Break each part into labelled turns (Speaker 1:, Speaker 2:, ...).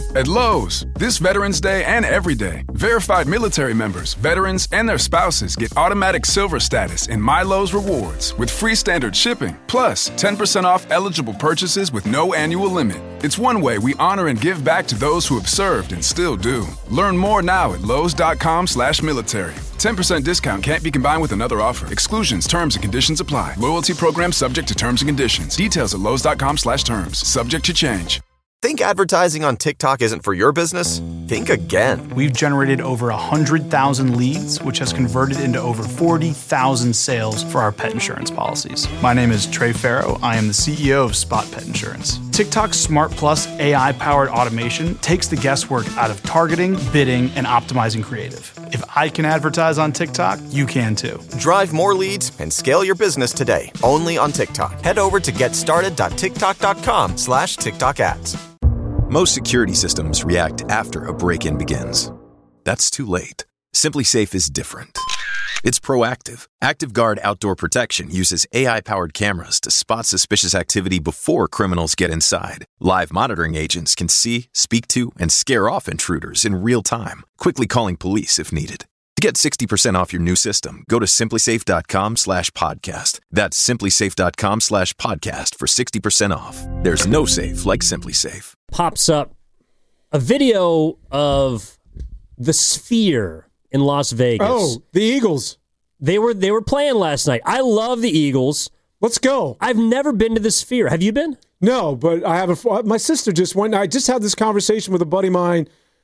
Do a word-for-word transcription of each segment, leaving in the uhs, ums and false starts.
Speaker 1: At Lowe's, this Veterans Day and every day, verified military members, veterans, and their spouses get automatic silver status in My Lowe's Rewards with free standard shipping, plus ten percent off eligible purchases with no annual limit. It's one way we honor and give back to those who have served and still do. Learn more now at lowes.com slash military. ten percent discount can't be combined with another offer. Exclusions, terms, and conditions apply. Loyalty program subject to terms and conditions. Details at lowes.com slash terms. Subject to change.
Speaker 2: Think advertising on TikTok isn't for your business? Think again.
Speaker 3: We've generated over one hundred thousand leads, which has converted into over forty thousand sales for our pet insurance policies. My name is Trey Farrow. I am the C E O of Spot Pet Insurance. TikTok's Smart Plus A I-powered automation takes the guesswork out of targeting, bidding, and optimizing creative. If I can advertise on TikTok, you can too.
Speaker 2: Drive more leads and scale your business today, only on TikTok. Head over to getstarted.tiktok.com slash TikTok ads.
Speaker 4: Most security systems react after a break-in begins. That's too late. SimpliSafe is different. It's proactive. ActiveGuard Outdoor Protection uses A I-powered cameras to spot suspicious activity before criminals get inside. Live monitoring agents can see, speak to, and scare off intruders in real time, quickly calling police if needed. To get sixty percent off your new system, go to simplysafe.com slash podcast. That's simplysafe.com slash podcast for sixty percent off. There's no safe like SimpliSafe.
Speaker 5: Pops up a video of the Sphere in Las Vegas.
Speaker 6: Oh, the Eagles.
Speaker 5: They were they were playing last night. I love the Eagles.
Speaker 6: Let's go.
Speaker 5: I've never been to the Sphere. Have you been?
Speaker 6: No, but I have a. My sister just went. I just had this conversation with a buddy of mine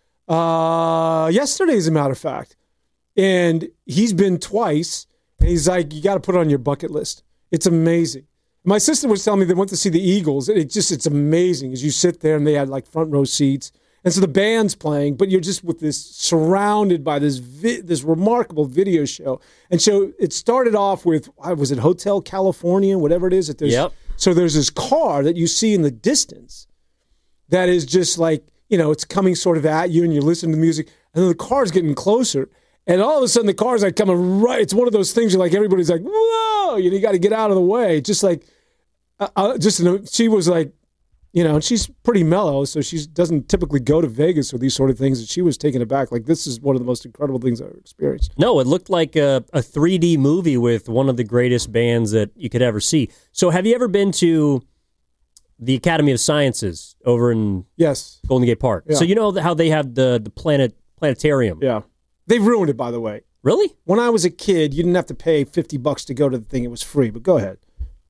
Speaker 6: uh, yesterday, as a matter of fact, and he's been twice. And he's like, "You got to put it on your bucket list. It's amazing." My sister was telling me they went to see the Eagles. It just it's amazing as you sit there and they had like front row seats. And so the band's playing, but you're just with this surrounded by this vi- this remarkable video show. And so it started off with, was it Hotel California, whatever it is? That there's,
Speaker 5: yep.
Speaker 6: So there's this car that you see in the distance that is just like, you know, it's coming sort of at you and you're listening to the music. And then the car's getting closer. And all of a sudden the car's like coming right. It's one of those things you're like, everybody's like, whoa, you, know, you got to get out of the way. Just like, uh, just she was like, you know, and she's pretty mellow, so she doesn't typically go to Vegas or these sort of things. And she was taken aback. Like, this is one of the most incredible things I've ever experienced.
Speaker 5: No, it looked like a, a three D movie with one of the greatest bands that you could ever see. So have you ever been to the Academy of Sciences over in
Speaker 6: yes.
Speaker 5: Golden Gate Park?
Speaker 6: Yeah.
Speaker 5: So you know how they have the, the planet planetarium?
Speaker 6: Yeah. They've ruined it, by the way.
Speaker 5: Really?
Speaker 6: When I was a kid, you didn't have to pay fifty bucks to go to the thing. It was free, but go ahead.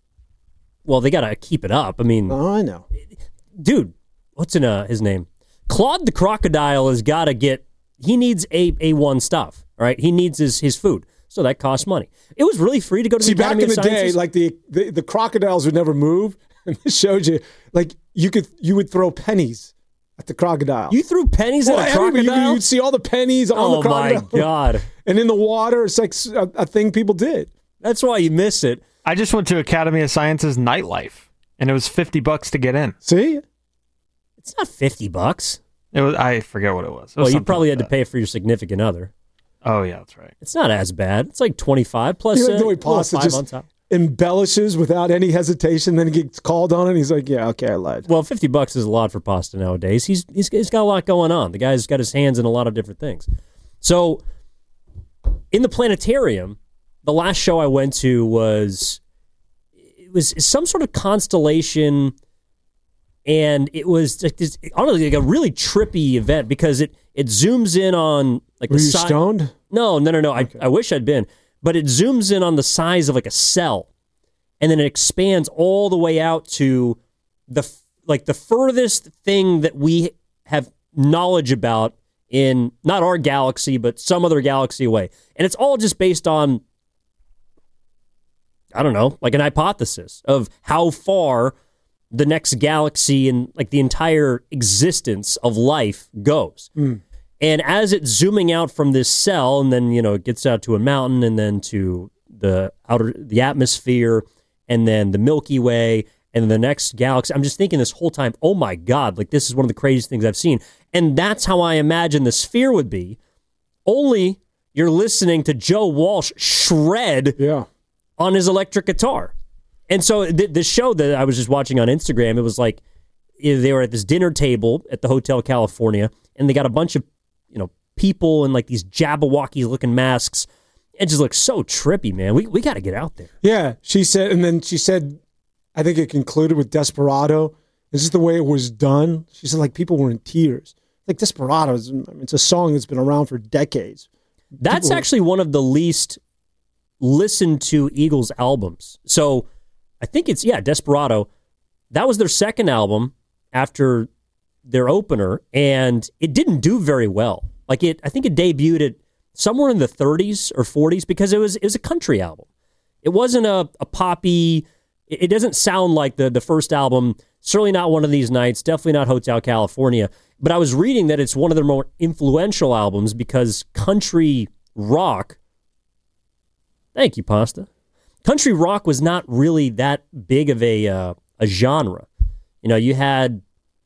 Speaker 5: Well, they got to keep it up. I mean...
Speaker 6: Oh, I know.
Speaker 5: Dude, what's in uh, his name? Claude the Crocodile has got to get, he needs A, A1 stuff, all right? He needs his, his food, so that costs money. It was really free to go to
Speaker 6: See,
Speaker 5: the Academy of
Speaker 6: Sciences. See, back in the
Speaker 5: Sciences.
Speaker 6: day, like the, the, the crocodiles would never move, and this showed you, like, you could you would throw pennies at the crocodile.
Speaker 5: You threw pennies
Speaker 6: well,
Speaker 5: at a
Speaker 6: everybody,
Speaker 5: crocodile?
Speaker 6: You, you'd see all the pennies on
Speaker 5: oh
Speaker 6: the crocodile.
Speaker 5: Oh, my God.
Speaker 6: And in the water, it's like a, a thing people did.
Speaker 5: That's why you miss it.
Speaker 7: I just went to Academy of Sciences nightlife, and it was fifty bucks to get in.
Speaker 6: See?
Speaker 5: It's not fifty bucks.
Speaker 7: It was. I forget what it was. It was
Speaker 5: well, you probably
Speaker 7: like
Speaker 5: had
Speaker 7: that.
Speaker 5: to pay for your significant other.
Speaker 7: Oh, yeah, that's right.
Speaker 5: It's not as bad. It's like twenty-five plus
Speaker 6: You know,
Speaker 5: uh,
Speaker 6: the way Pasta
Speaker 5: five
Speaker 6: just
Speaker 5: on top.
Speaker 6: embellishes without any hesitation, then he gets called on it, and he's like, yeah, okay, I lied.
Speaker 5: Well, fifty bucks is a lot for Pasta nowadays. He's, he's he's got a lot going on. The guy's got his hands in a lot of different things. So, in the planetarium, the last show I went to was it was some sort of constellation, and it was like this, honestly like a really trippy event because it it zooms in on like
Speaker 6: Were
Speaker 5: the
Speaker 6: you
Speaker 5: si-
Speaker 6: stoned?
Speaker 5: No, no, no, no.
Speaker 6: Okay.
Speaker 5: I I wish I'd been, but it zooms in on the size of like a cell, and then it expands all the way out to the like the furthest thing that we have knowledge about in not our galaxy, but some other galaxy away. And it's all just based on, I don't know, like an hypothesis of how far the next galaxy and like the entire existence of life goes.
Speaker 6: Mm.
Speaker 5: And as it's zooming out from this cell, and then, you know, it gets out to a mountain and then to the outer, the atmosphere, and then the Milky Way, and the next galaxy. I'm just thinking this whole time, oh my God, like this is one of the craziest things I've seen. And that's how I imagine the Sphere would be. Only you're listening to Joe Walsh shred
Speaker 6: yeah.
Speaker 5: on his electric guitar. And so the, the show that I was just watching on Instagram, it was like they were at this dinner table at the Hotel California, and they got a bunch of, you know, people in like these Jabberwockies-looking masks. It just looks so trippy, man. We we got to get out there.
Speaker 6: Yeah, she said, and then she said, I think it concluded with Desperado. This is the way it was done. She said, like, people were in tears. Like, Desperado, is, I mean, it's a song that's been around for decades.
Speaker 5: That's
Speaker 6: people
Speaker 5: actually one of the least listened to Eagles albums. So I think it's, yeah, Desperado. That was their second album after their opener, and it didn't do very well. Like, it, I think it debuted at somewhere in the thirties or forties because it was it was a country album. It wasn't a, a poppy. It, it doesn't sound like the the first album. Certainly not One of These Nights. Definitely not Hotel California. But I was reading that it's one of their more influential albums because country rock. Thank you, Pasta. Country rock was not really that big of a uh, a genre. You know, you had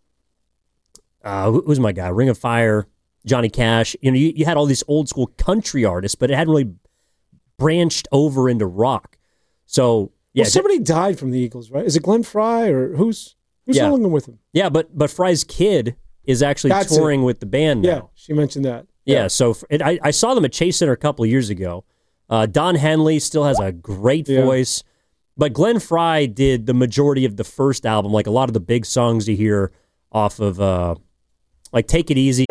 Speaker 5: uh, who was my guy? Ring of Fire. Johnny Cash, you know, you, you had all these old school country artists, but it hadn't really branched over into rock. So, yeah.
Speaker 6: Well, somebody died from the Eagles, right? Is it Glenn Fry or who's who's
Speaker 5: yeah.
Speaker 6: holding with him?
Speaker 5: Yeah, but but Fry's kid is actually
Speaker 6: That's
Speaker 5: touring
Speaker 6: it.
Speaker 5: with the band now.
Speaker 6: Yeah, she mentioned that.
Speaker 5: Yeah,
Speaker 6: yeah.
Speaker 5: so it, I, I saw them at Chase Center a couple of years ago. Uh, Don Henley still has a great
Speaker 6: yeah.
Speaker 5: voice, but Glenn Fry did the majority of the first album, like a lot of the big songs you hear off of, uh, like Take It Easy.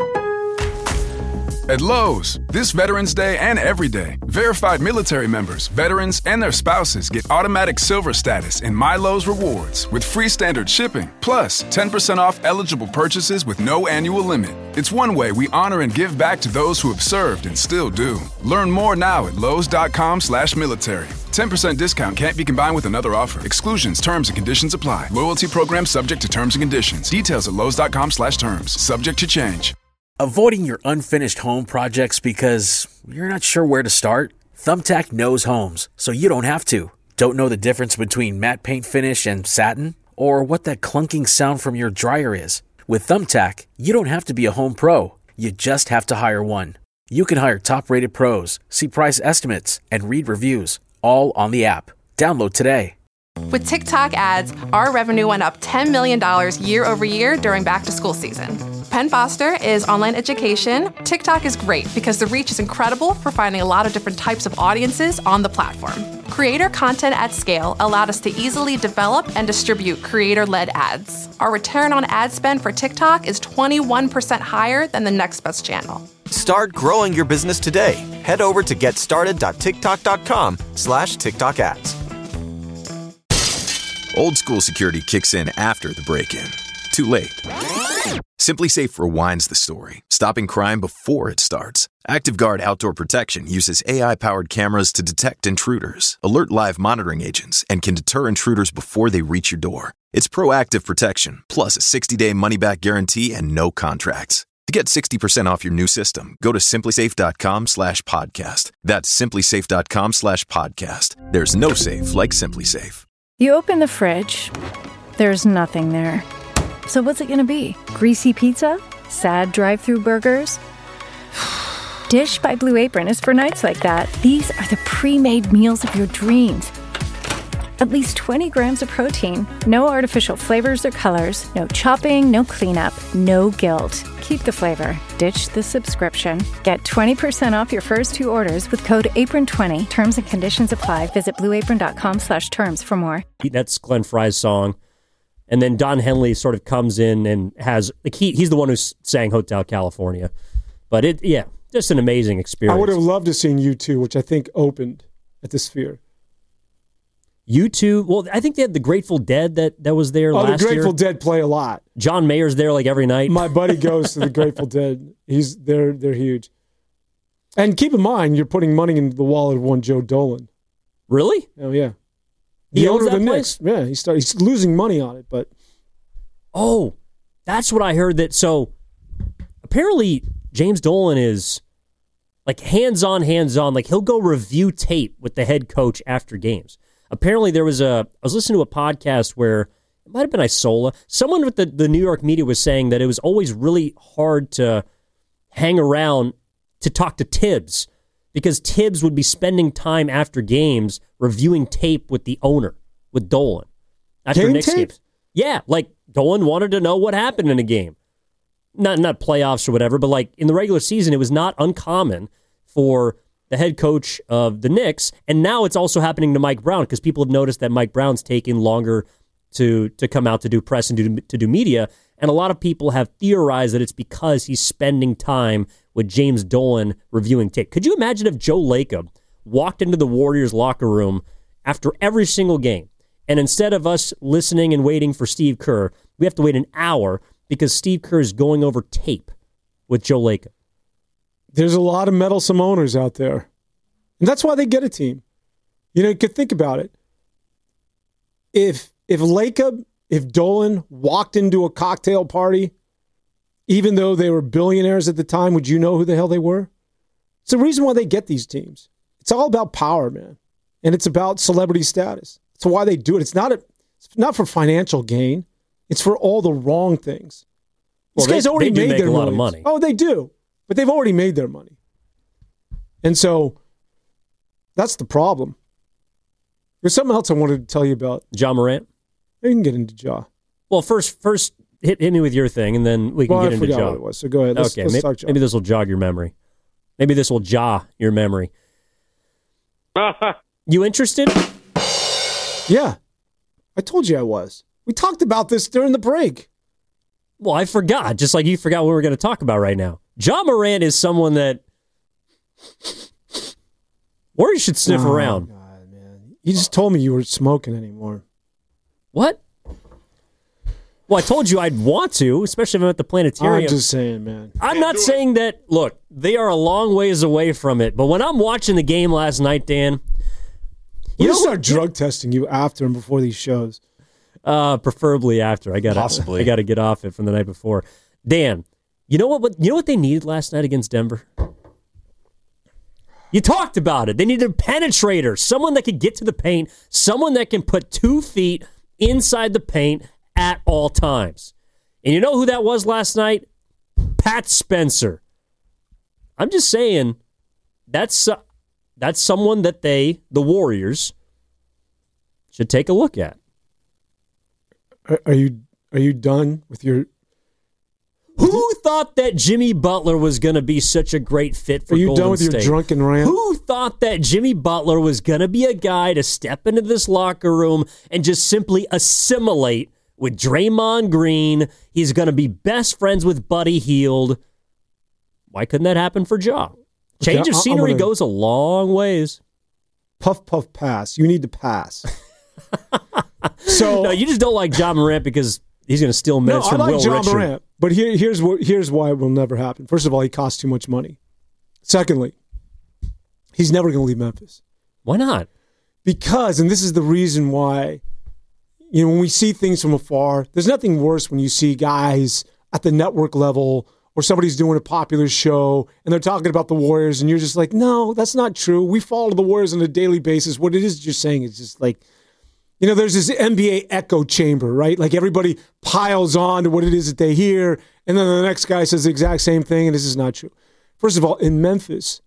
Speaker 1: At Lowe's, this Veterans Day and every day, verified military members, veterans, and their spouses get automatic silver status in My Lowe's Rewards with free standard shipping, plus ten percent off eligible purchases with no annual limit. It's one way we honor and give back to those who have served and still do. Learn more now at lowes.com slash military. ten percent discount can't be combined with another offer. Exclusions, terms, and conditions apply. Loyalty program subject to terms and conditions. Details at lowes.com slash terms. Subject to change.
Speaker 8: Avoiding your unfinished home projects because you're not sure where to start? Thumbtack knows homes, so you don't have to. Don't know the difference between matte paint finish and satin? Or what that clunking sound from your dryer is? With Thumbtack, you don't have to be a home pro. You just have to hire one. You can hire top-rated pros, see price estimates, and read reviews, all on the app. Download today.
Speaker 9: With TikTok ads, our revenue went up ten million dollars year over year during back-to-school season. Penn Foster is online education. TikTok is great because the reach is incredible for finding a lot of different types of audiences on the platform. Creator content at scale allowed us to easily develop and distribute creator-led ads. Our return on ad spend for TikTok is twenty-one percent higher than the next best channel.
Speaker 2: Start growing your business today. Head over to getstarted.tiktok.com slash TikTok ads.
Speaker 4: Old school security kicks in after the break-in. Too late. SimpliSafe rewinds the story, stopping crime before it starts. ActiveGuard Outdoor Protection uses A I-powered cameras to detect intruders, alert live monitoring agents, and can deter intruders before they reach your door. It's proactive protection, plus a sixty-day money-back guarantee and no contracts. To get sixty percent off your new system, go to simplysafe.com slash podcast. That's simplysafe.com slash podcast. There's no safe like SimpliSafe.
Speaker 10: You open the fridge, there's nothing there. So what's it going to be? Greasy pizza? Sad drive-through burgers? Dish by Blue Apron is for nights like that. These are the pre-made meals of your dreams. At least twenty grams of protein, no artificial flavors or colors, no chopping, no cleanup, no guilt. Keep the flavor. Ditch the subscription. Get twenty percent off your first two orders with code apron twenty. Terms and conditions apply. Visit blueapron.com slash terms for more.
Speaker 5: That's Glenn Fry's song. And then Don Henley sort of comes in and has, like, he, he's the one who sang Hotel California. But it, yeah, just an amazing experience.
Speaker 6: I would have loved to seen U two, which I think opened at the Sphere.
Speaker 5: U two, well, I think they had the Grateful Dead that, that was there
Speaker 6: oh,
Speaker 5: last year.
Speaker 6: the Grateful year. Dead play a lot.
Speaker 5: John Mayer's there like every night.
Speaker 6: My buddy goes to the Grateful Dead. He's they're they're huge. And keep in mind, you're putting money in the wallet of one Joe Dolan.
Speaker 5: Really?
Speaker 6: Oh yeah.
Speaker 5: He
Speaker 6: the
Speaker 5: owns
Speaker 6: owner of
Speaker 5: that
Speaker 6: the
Speaker 5: place?
Speaker 6: Knicks. Yeah, he started, he's losing money on it, but
Speaker 5: oh, that's what I heard. That so apparently James Dolan is like hands-on, hands-on. Like he'll go review tape with the head coach after games. Apparently there was a, I was listening to a podcast where it might have been Isola. Someone with the, the New York media was saying that it was always really hard to hang around to talk to Tibbs because Tibbs would be spending time after games reviewing tape with the owner, with Dolan. After
Speaker 6: game
Speaker 5: Knicks
Speaker 6: tape?
Speaker 5: games. Yeah, like Dolan wanted to know what happened in a game. Not not playoffs or whatever, but like in the regular season, it was not uncommon for the head coach of the Knicks, and now it's also happening to Mike Brown because people have noticed that Mike Brown's taking longer to to come out to do press and do, to do media, and a lot of people have theorized that it's because he's spending time with James Dolan reviewing tape. Could you imagine if Joe Lacob walked into the Warriors locker room after every single game, and instead of us listening and waiting for Steve Kerr, we have to wait an hour because Steve Kerr is going over tape with Joe Lacob?
Speaker 6: There's a lot of meddlesome owners out there. And that's why they get a team. You know, you could think about it. If if Lacob, if Dolan walked into a cocktail party, even though they were billionaires at the time, would you know who the hell they were? It's the reason why they get these teams. It's all about power, man. And it's about celebrity status. It's why they do it. It's not a, it's not for financial gain. It's for all the wrong things.
Speaker 5: Well,
Speaker 6: These guys
Speaker 5: they,
Speaker 6: already
Speaker 5: they do
Speaker 6: made
Speaker 5: make
Speaker 6: their
Speaker 5: a lot
Speaker 6: millions.
Speaker 5: of money.
Speaker 6: Oh, they do. But they've already made their money. And so that's the problem. There's something else I wanted to tell you about.
Speaker 5: Ja Morant?
Speaker 6: You can get into Ja.
Speaker 5: Well, first first hit, hit me with your thing, and then we can
Speaker 6: well,
Speaker 5: get
Speaker 6: I
Speaker 5: into
Speaker 6: forgot
Speaker 5: Ja.
Speaker 6: what it was, so go ahead. Let's,
Speaker 5: okay,
Speaker 6: let's
Speaker 5: maybe,
Speaker 6: start Ja.
Speaker 5: maybe this will jog your memory. Maybe this will ja your memory. You interested?
Speaker 6: Yeah. I told you I was. We talked about this during the break.
Speaker 5: Well, I forgot, just like you forgot what we were going to talk about right now. Ja Morant is someone that Warriors should sniff
Speaker 6: oh,
Speaker 5: around.
Speaker 6: God, man. You just told me you weren't smoking anymore.
Speaker 5: What? Well, I told you I'd want to, especially if I'm at the planetarium.
Speaker 6: I'm just saying, man.
Speaker 5: I'm not saying that, look, they are a long ways away from it, but when I'm watching the game last night, Dan,
Speaker 6: You
Speaker 5: you know
Speaker 6: start drug testing you after and before these shows.
Speaker 5: Uh, preferably after. I got
Speaker 11: Possibly.
Speaker 5: I got to get off it from the night before. Dan, you know what, what? You know what they needed last night against Denver? You talked about it. They needed a penetrator, someone that could get to the paint, someone that can put two feet inside the paint at all times. And you know who that was last night? Pat Spencer. I'm just saying, that's uh, that's someone that they, the Warriors, should take a look at.
Speaker 6: Are, are you are you done with your...
Speaker 5: Who thought that Jimmy Butler was going to be such a great fit for
Speaker 6: Are you
Speaker 5: Golden
Speaker 6: done with
Speaker 5: State?
Speaker 6: your drunken rant?
Speaker 5: Who thought that Jimmy Butler was going to be a guy to step into this locker room and just simply assimilate with Draymond Green? He's going to be best friends with Buddy Hield. Why couldn't that happen for Ja? Change
Speaker 6: Okay,
Speaker 5: of
Speaker 6: I-
Speaker 5: scenery
Speaker 6: I'm gonna-
Speaker 5: goes a long ways.
Speaker 6: Puff, puff, pass. You need to pass. so
Speaker 5: No, you just don't like Ja Morant because he's going to steal minutes
Speaker 6: no,
Speaker 5: from
Speaker 6: I like
Speaker 5: Will
Speaker 6: John
Speaker 5: Richard.
Speaker 6: Morant, but here, here's what here's why it will never happen. First of all, he costs too much money. Secondly, he's never going to leave Memphis.
Speaker 5: Why not?
Speaker 6: Because, and this is the reason why, you know, when we see things from afar, there's nothing worse when you see guys at the network level or somebody's doing a popular show and they're talking about the Warriors and you're just like, no, that's not true. We follow the Warriors on a daily basis. What it is you're saying is just like, you know, there's this N B A echo chamber, right? Like everybody piles on to what it is that they hear, and then the next guy says the exact same thing, and this is not true. First of all, in Memphis,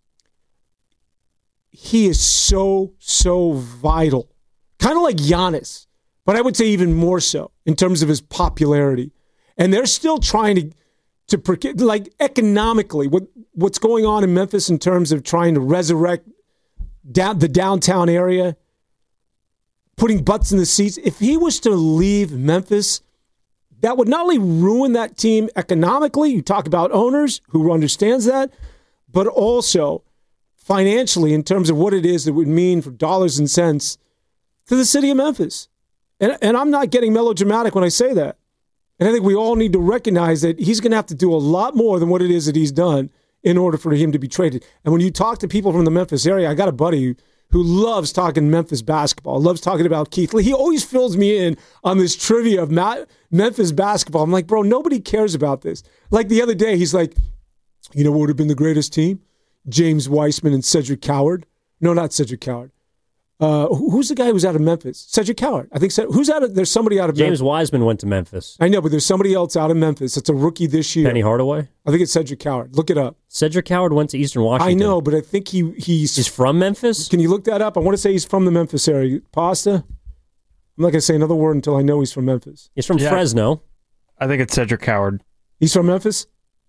Speaker 6: he is so, so vital. Kind of like Giannis, but I would say even more so in terms of his popularity. And they're still trying to, to like economically, what what's going on in Memphis in terms of trying to resurrect down, the downtown area, putting butts in the seats. If he was to leave Memphis, that would not only ruin that team economically, you talk about owners who understands that, but also financially in terms of what it is that would mean for dollars and cents to the city of Memphis. And, and I'm not getting melodramatic when I say that. And I think we all need to recognize that he's going to have to do a lot more than what it is that he's done in order for him to be traded. And when you talk to people from the Memphis area, I got a buddy who loves talking Memphis basketball, loves talking about Keith Lee. He always fills me in on this trivia of Memphis basketball. I'm like, bro, nobody cares about this. Like the other day, he's like, you know what would have been the greatest team? James Weissman and Cedric Coward. No, not Cedric Coward. Uh, who's the guy who's out of Memphis? Cedric Coward. I think. Who's out of? There's somebody out of
Speaker 5: James
Speaker 6: Memphis.
Speaker 5: Wiseman went to Memphis.
Speaker 6: I know, but there's somebody else out of Memphis. It's a rookie this year.
Speaker 5: Penny Hardaway?
Speaker 6: I think it's Cedric Coward. Look it up.
Speaker 5: Cedric Coward went to Eastern Washington.
Speaker 6: I know, but I think he he's
Speaker 5: He's from Memphis?
Speaker 6: Can you look that up? I want to say he's from the Memphis area. Pasta? I'm I'm not going to say another word until I know he's from Memphis.
Speaker 5: He's from
Speaker 7: Yeah.
Speaker 5: Fresno.
Speaker 7: I think it's Cedric Howard.
Speaker 6: He's from Memphis?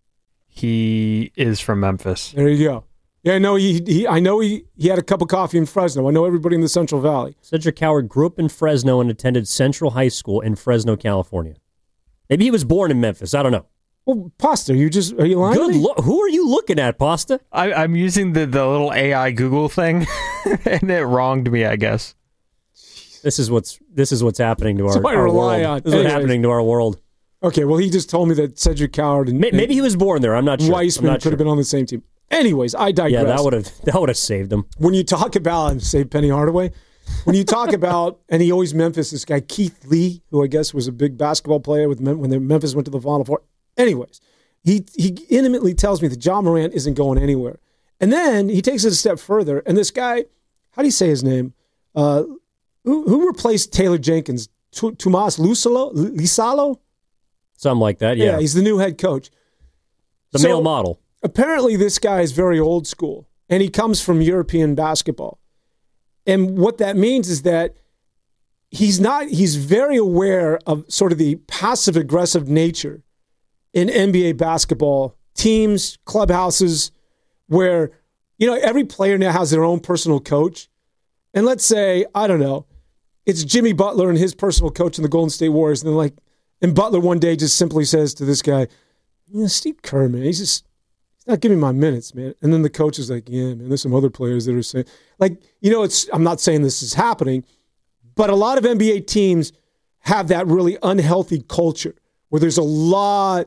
Speaker 7: He is from Memphis.
Speaker 6: There you go. Yeah, I know he, he I know he, he had a cup of coffee in Fresno. I know everybody in the Central Valley.
Speaker 5: Cedric Howard grew up in Fresno and attended Central High School in Fresno, California. Maybe he was born in Memphis. I don't know.
Speaker 6: Well, Pasta, you just are you lying?
Speaker 5: Good.
Speaker 6: to me?
Speaker 5: Lo- who are you looking at, Pasta?
Speaker 7: I, I'm using the, the little A I Google thing, and it wronged me, I guess.
Speaker 5: This is what's this is what's happening to our,
Speaker 6: Somebody
Speaker 5: our
Speaker 6: rely
Speaker 5: world.
Speaker 6: on.
Speaker 5: This is what's
Speaker 6: Anyways.
Speaker 5: happening to our world.
Speaker 6: Okay, well, he just told me that Cedric Howard and
Speaker 5: May- Maybe he was born there. I'm not sure.
Speaker 6: Weissman
Speaker 5: I'm
Speaker 6: could
Speaker 5: not sure.
Speaker 6: have been on the same team. Anyways, I digress.
Speaker 5: Yeah, that would have that would have saved him.
Speaker 6: When you talk about, and say Penny Hardaway, when you talk about, and he always Memphis, this guy Keith Lee, who I guess was a big basketball player with Mem- when the Memphis went to the Final Four. Anyways, he he intimately tells me that John Morant isn't going anywhere. And then he takes it a step further, and this guy, how do you say his name? Uh, who, who replaced Taylor Jenkins? T- Tomas Lusalo? Lisalo?
Speaker 5: Something like that. Yeah,
Speaker 6: he's the new head coach.
Speaker 5: the
Speaker 6: So,
Speaker 5: male model.
Speaker 6: Apparently, this guy is very old school, and he comes from European basketball. And what that means is that he's not, he's very aware of sort of the passive aggressive nature in N B A basketball teams, clubhouses, where, you know, every player now has their own personal coach. And let's say, I don't know, it's Jimmy Butler and his personal coach in the Golden State Warriors. And then like, and Butler one day just simply says to this guy, you know, Steve Kerr, man, he's just, he's not giving me my minutes, man. And then the coach is like, yeah, man, there's some other players that are saying, like, you know, it's, I'm not saying this is happening, but a lot of N B A teams have that really unhealthy culture where there's a lot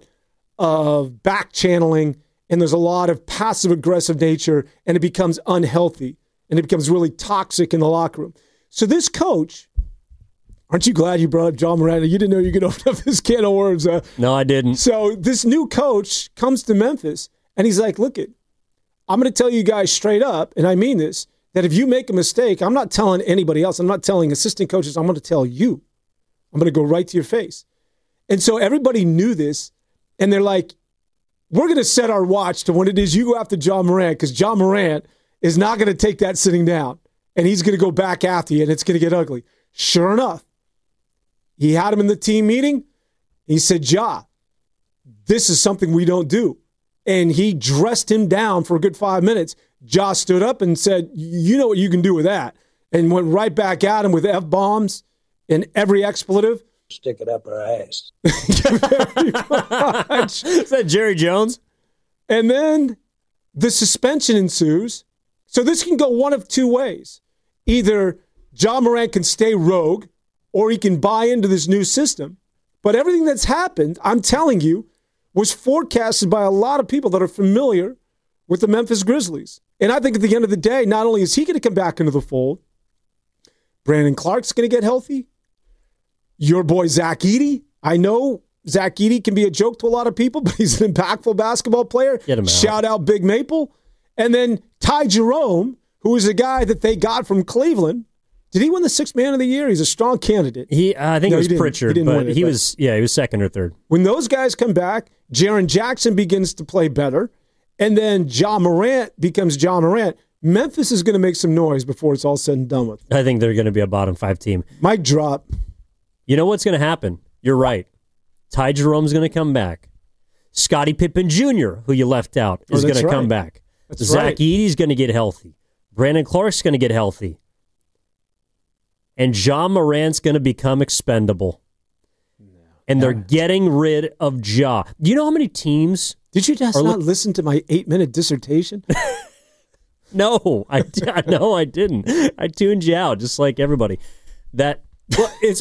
Speaker 6: of back channeling and there's a lot of passive aggressive nature, and it becomes unhealthy and it becomes really toxic in the locker room. So this coach, aren't you glad you brought up John Morant? You didn't know you could open up this can of worms. Huh?
Speaker 5: No, I didn't.
Speaker 6: So this new coach comes to Memphis and he's like, look it, I'm going to tell you guys straight up, and I mean this, that if you make a mistake, I'm not telling anybody else. I'm not telling assistant coaches. I'm going to tell you. I'm going to go right to your face. And so everybody knew this, and they're like, we're going to set our watch to when it is you go after John Morant, because John Morant is not going to take that sitting down, and he's going to go back after you, and it's going to get ugly. Sure enough, he had him in the team meeting. He said, Ja, this is something we don't do. And he dressed him down for a good five minutes. Ja stood up and said, you know what you can do with that, and went right back at him with F-bombs and every expletive.
Speaker 11: Stick it up our ass.
Speaker 6: Very much.
Speaker 5: Is that Jerry Jones?
Speaker 6: And then the suspension ensues. So this can go one of two ways. Either John Morant can stay rogue, or he can buy into this new system. But everything that's happened, I'm telling you, was forecasted by a lot of people that are familiar with the Memphis Grizzlies. And I think at the end of the day, not only is he going to come back into the fold, Brandon Clark's going to get healthy. Your boy Zach Edey, I know Zach Edey can be a joke to a lot of people, but he's an impactful basketball player.
Speaker 5: Get him out.
Speaker 6: Shout out Big Maple. And then Ty Jerome, who is a guy that they got from Cleveland. Did he win the sixth man of the year? He's a strong candidate.
Speaker 5: He, uh, I think
Speaker 6: No,
Speaker 5: it
Speaker 6: he
Speaker 5: was
Speaker 6: didn't.
Speaker 5: Pritchard,
Speaker 6: He didn't
Speaker 5: but
Speaker 6: win it,
Speaker 5: he
Speaker 6: but-
Speaker 5: was, yeah, he was second or third.
Speaker 6: When those guys come back, Jaren Jackson begins to play better, and then Ja Morant becomes Ja Morant. Memphis is going to make some noise before it's all said and done with.
Speaker 5: I think they're going to be a bottom five team.
Speaker 6: Mic drop.
Speaker 5: You know what's going to happen? You're right. Ty Jerome's going to come back. Scottie Pippen Junior, who you left out,
Speaker 6: Oh,
Speaker 5: is
Speaker 6: that's
Speaker 5: going to come
Speaker 6: right.
Speaker 5: back.
Speaker 6: That's
Speaker 5: Zach
Speaker 6: right.
Speaker 5: Edey's going to get healthy. Brandon Clark's going to get healthy. And John Morant's going to become expendable. And they're getting rid of Ja. Do you know how many teams?
Speaker 6: Did you just
Speaker 5: are
Speaker 6: not
Speaker 5: look-
Speaker 6: listen to my eight-minute dissertation?
Speaker 5: No, I no, I didn't. I tuned you out, just like everybody. That well, it's.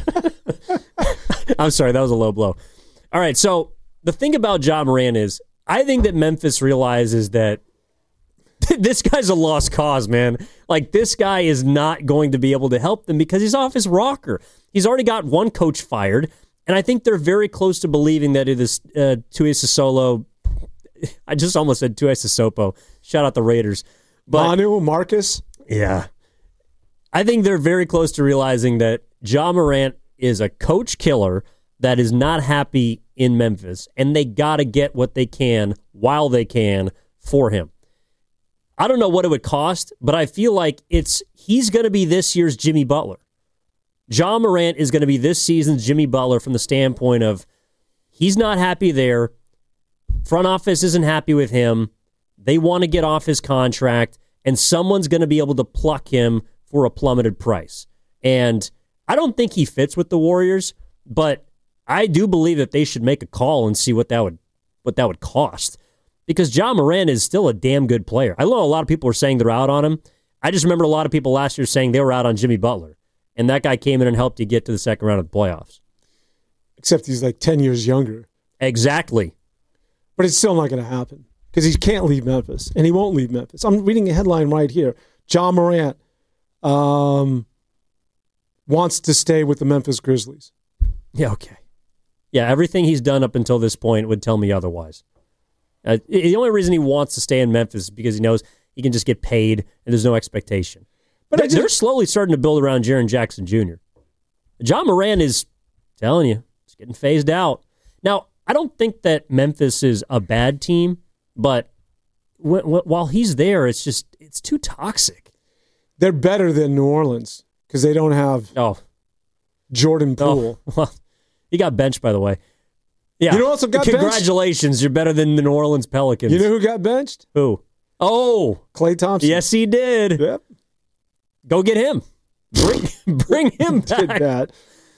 Speaker 5: I'm sorry, that was a low blow. All right, so the thing about John Morant is, I think that Memphis realizes that this guy's a lost cause, man. Like, this guy is not going to be able to help them because he's off his rocker. He's already got one coach fired, and I think they're very close to believing that it is uh, Tuiasosopo. I just almost said Tuiasosopo. Shout out the Raiders. But
Speaker 6: Manu, Marcus?
Speaker 5: yeah. I think they're very close to realizing that Ja Morant is a coach killer that is not happy in Memphis, and they got to get what they can while they can for him. I don't know what it would cost, but I feel like it's he's going to be this year's Jimmy Butler. Ja Morant is going to be this season's Jimmy Butler from the standpoint of he's not happy there. Front office isn't happy with him. They want to get off his contract, and someone's going to be able to pluck him for a plummeted price. And I don't think he fits with the Warriors, but I do believe that they should make a call and see what that would what that would cost. Because Ja Morant is still a damn good player. I know a lot of people are saying they're out on him. I just remember a lot of people last year saying they were out on Jimmy Butler. And that guy came in and helped you get to the second round of the playoffs.
Speaker 6: Except he's like ten years younger.
Speaker 5: Exactly.
Speaker 6: But it's still not going to happen because he can't leave Memphis, and he won't leave Memphis. I'm reading a headline right here. Ja Morant um, wants to stay with the Memphis Grizzlies.
Speaker 5: Yeah, okay. Yeah, everything he's done up until this point would tell me otherwise. Uh, the only reason he wants to stay in Memphis is because he knows he can just get paid and there's no expectation. But they're, just, they're slowly starting to build around Jaren Jackson Junior Ja Morant is, telling you, he's getting phased out. Now, I don't think that Memphis is a bad team, but w- w- while he's there, it's just, it's too toxic.
Speaker 6: They're better than New Orleans because they don't have
Speaker 5: oh.
Speaker 6: Jordan Poole.
Speaker 5: Oh, well, he got benched, by the way. Yeah.
Speaker 6: You know who also got
Speaker 5: Congratulations,
Speaker 6: benched?
Speaker 5: You're better than the New Orleans Pelicans.
Speaker 6: You know who got benched?
Speaker 5: Who? Oh.
Speaker 6: Klay Thompson.
Speaker 5: Yes, he did.
Speaker 6: Yep.
Speaker 5: Go get him. Bring, bring him back.
Speaker 6: Did that.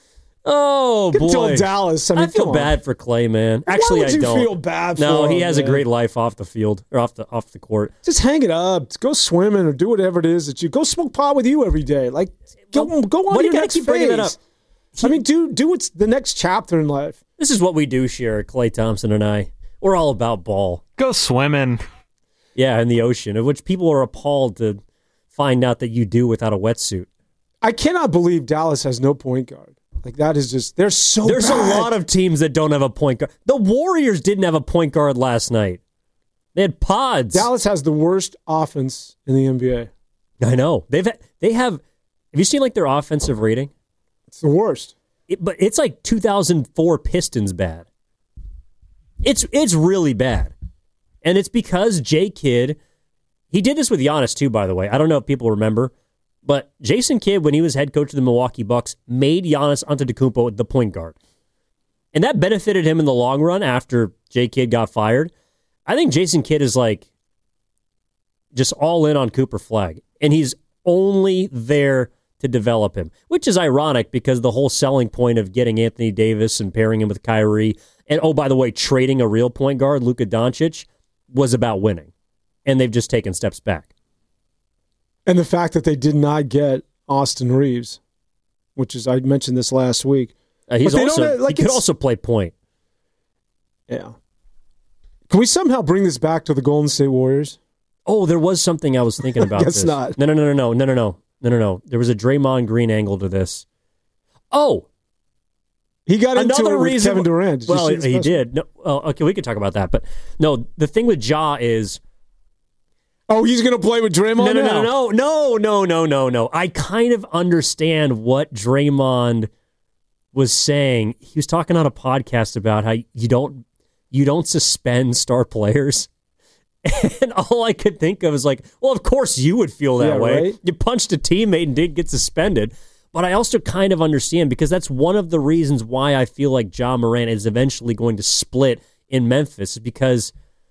Speaker 5: Oh, boy.
Speaker 6: Until Dallas. I, mean,
Speaker 5: I feel bad for Klay, man. Actually,
Speaker 6: Why would
Speaker 5: I
Speaker 6: you
Speaker 5: don't.
Speaker 6: feel bad for
Speaker 5: No,
Speaker 6: him,
Speaker 5: he has
Speaker 6: man?
Speaker 5: a great life off the field or off the off the court.
Speaker 6: Just hang it up. Go swimming or do whatever it is that you go smoke pot with you every day. Like go
Speaker 5: well,
Speaker 6: go on
Speaker 5: why
Speaker 6: to your
Speaker 5: do you
Speaker 6: next
Speaker 5: keep bringing that up?
Speaker 6: phase. I mean, do do what's the next chapter in life.
Speaker 5: This is what we do, Cher, Klay Thompson and I. We're all about ball.
Speaker 7: Go swimming.
Speaker 5: Yeah, in the ocean, of which people are appalled to find out that you do without a wetsuit.
Speaker 6: I cannot believe Dallas has no point guard. Like, that is just, they're so
Speaker 5: There's
Speaker 6: bad.
Speaker 5: a lot of teams that don't have a point guard. The Warriors didn't have a point guard last night. They had pods.
Speaker 6: Dallas has the worst offense in the N B A.
Speaker 5: I know. They've had, they have, have you seen like their offensive rating?
Speaker 6: It's the worst.
Speaker 5: It, but it's like two thousand four Pistons bad. It's it's really bad. And it's because J. Kidd, he did this with Giannis too, by the way. I don't know if people remember, but Jason Kidd, when he was head coach of the Milwaukee Bucks, made Giannis Antetokounmpo the point guard. And that benefited him in the long run after J. Kidd got fired. I think Jason Kidd is like just all in on Cooper Flagg. And he's only there to develop him, which is ironic because the whole selling point of getting Anthony Davis and pairing him with Kyrie, and oh, by the way, trading a real point guard, Luka Doncic, was about winning. And they've just taken steps back.
Speaker 6: And the fact that they did not get Austin Reeves, which is, I mentioned this last week.
Speaker 5: Uh, he's also, like he could also play point.
Speaker 6: Yeah. Can we somehow bring this back to the Golden State Warriors?
Speaker 5: Oh, there was something I was thinking about.
Speaker 6: Guess
Speaker 5: this.
Speaker 6: not.
Speaker 5: No, no, no, no, no, no, no, no, no, no. There was a Draymond Green angle to this. Oh,
Speaker 6: he got into
Speaker 5: another
Speaker 6: it with
Speaker 5: reason,
Speaker 6: Kevin Durant. Did
Speaker 5: well, he did. No, oh, okay, we could talk about that. But no, the thing with Ja is,
Speaker 6: oh, he's going to play with Draymond.
Speaker 5: No, no,
Speaker 6: now?
Speaker 5: no, no, no, no, no, no, no. I kind of understand what Draymond was saying. He was talking on a podcast about how you don't you don't suspend star players. And all I could think of is like, well, of course you would feel that
Speaker 6: yeah,
Speaker 5: way.
Speaker 6: Right?
Speaker 5: You punched a teammate and didn't get suspended. But I also kind of understand because that's one of the reasons why I feel like Ja Morant is eventually going to split in Memphis is because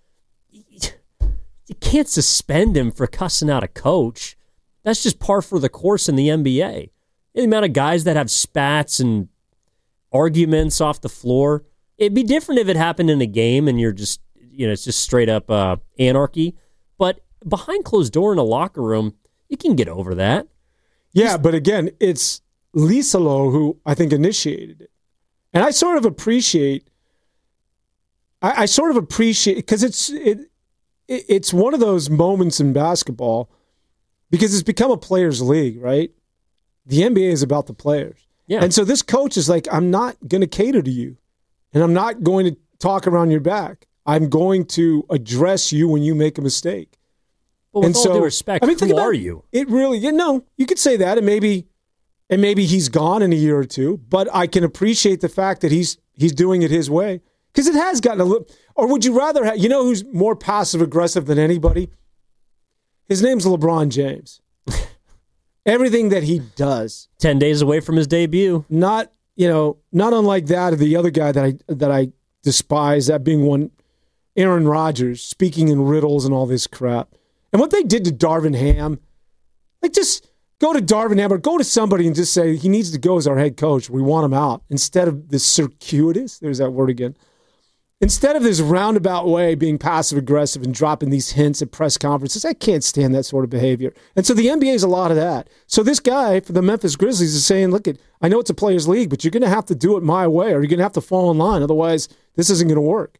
Speaker 5: you can't suspend him for cussing out a coach. That's just par for the course in the N B A. The amount of guys that have spats and arguments off the floor. It'd be different if it happened in a game and you're just, you know, it's just straight up uh, anarchy. But behind closed door in a locker room, you can get over that.
Speaker 6: Yeah,
Speaker 5: Just,
Speaker 6: but again, it's Lisalo who I think initiated it. And I sort of appreciate, I, I sort of appreciate, because it's, it, it, it's one of those moments in basketball because it's become a players' league, right? The N B A is about the players.
Speaker 5: Yeah.
Speaker 6: And so this coach is like, I'm not going to cater to you. And I'm not going to talk around your back. I'm going to address you when you make a mistake.
Speaker 5: But with
Speaker 6: and
Speaker 5: all
Speaker 6: so,
Speaker 5: due respect,
Speaker 6: I mean, think
Speaker 5: who
Speaker 6: about
Speaker 5: are you?
Speaker 6: It really, you know, you could say that, and maybe, and maybe he's gone in a year or two. But I can appreciate the fact that he's he's doing it his way because it has gotten a little. Or would you rather have? You know, who's more passive aggressive than anybody? His name's LeBron James. everything that he does.
Speaker 5: Ten days away from his debut.
Speaker 6: Not, you know, not unlike that of the other guy that I that I despise, that being one, Aaron Rodgers, speaking in riddles and all this crap. And what they did to Darvin Ham, like just go to Darvin Ham or go to somebody and just say he needs to go as our head coach. We want him out. Instead of this circuitous, there's that word again. Instead of this roundabout way being passive-aggressive and dropping these hints at press conferences, I can't stand that sort of behavior. And so the N B A is a lot of that. So this guy for the Memphis Grizzlies is saying, look, it, I know it's a players' league, but you're going to have to do it my way or you're going to have to fall in line. Otherwise, this isn't going to work.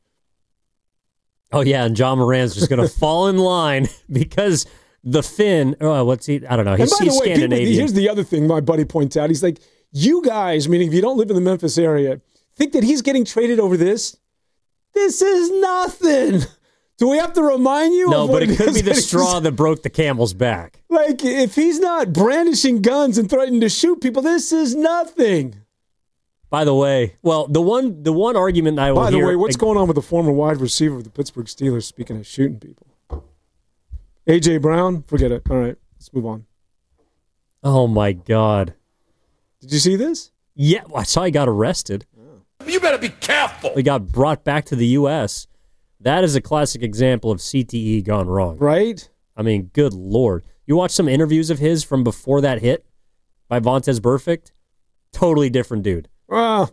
Speaker 5: Oh, yeah, and John Moran's just going to fall in line because the Finn, oh, what's he, I don't know, he's,
Speaker 6: and by the
Speaker 5: he's
Speaker 6: way,
Speaker 5: Scandinavian.
Speaker 6: People, here's the other thing my buddy points out. He's like, you guys, meaning if you don't live in the Memphis area, think that he's getting traded over this? This is nothing. Do we have to remind you?
Speaker 5: No,
Speaker 6: of
Speaker 5: but
Speaker 6: what
Speaker 5: it could
Speaker 6: is
Speaker 5: be the
Speaker 6: that
Speaker 5: straw that broke the camel's back.
Speaker 6: Like, if he's not brandishing guns and threatening to shoot people, this is nothing.
Speaker 5: By the way, well, the one the one argument I will
Speaker 6: By the
Speaker 5: hear,
Speaker 6: way, what's going on with the former wide receiver of the Pittsburgh Steelers, speaking of shooting people? A J. Brown? Forget it. All right, let's move on.
Speaker 5: Oh, my God.
Speaker 6: Did you see this?
Speaker 5: Yeah, I saw he got arrested.
Speaker 11: You better be careful.
Speaker 5: He got brought back to the U S That is a classic example of C T E gone wrong.
Speaker 6: Right?
Speaker 5: I mean, good Lord. You watch some interviews of his from before that hit by Vontaze Burfict? Totally different dude.
Speaker 6: Well,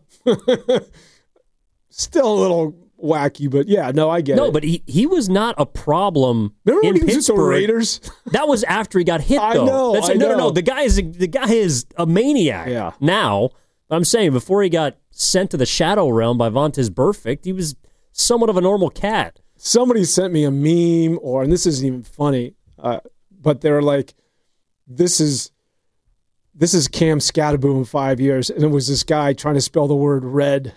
Speaker 6: still a little wacky, but yeah, no, I get
Speaker 5: no,
Speaker 6: it.
Speaker 5: No, but he, he was not a problem
Speaker 6: Remember
Speaker 5: in
Speaker 6: when he was
Speaker 5: Pittsburgh.
Speaker 6: with the Raiders?
Speaker 5: That was after he got hit, though.
Speaker 6: I know,
Speaker 5: That's,
Speaker 6: I
Speaker 5: no,
Speaker 6: know.
Speaker 5: no, no. The guy is a, the guy is a maniac
Speaker 6: Yeah.
Speaker 5: now. I'm saying before he got sent to the shadow realm by Vontaze Burfict, he was somewhat of a normal cat.
Speaker 6: Somebody sent me a meme, or, and this isn't even funny, uh, but they're like, this is this is Cam Scatterboo in five years, and it was this guy trying to spell the word red.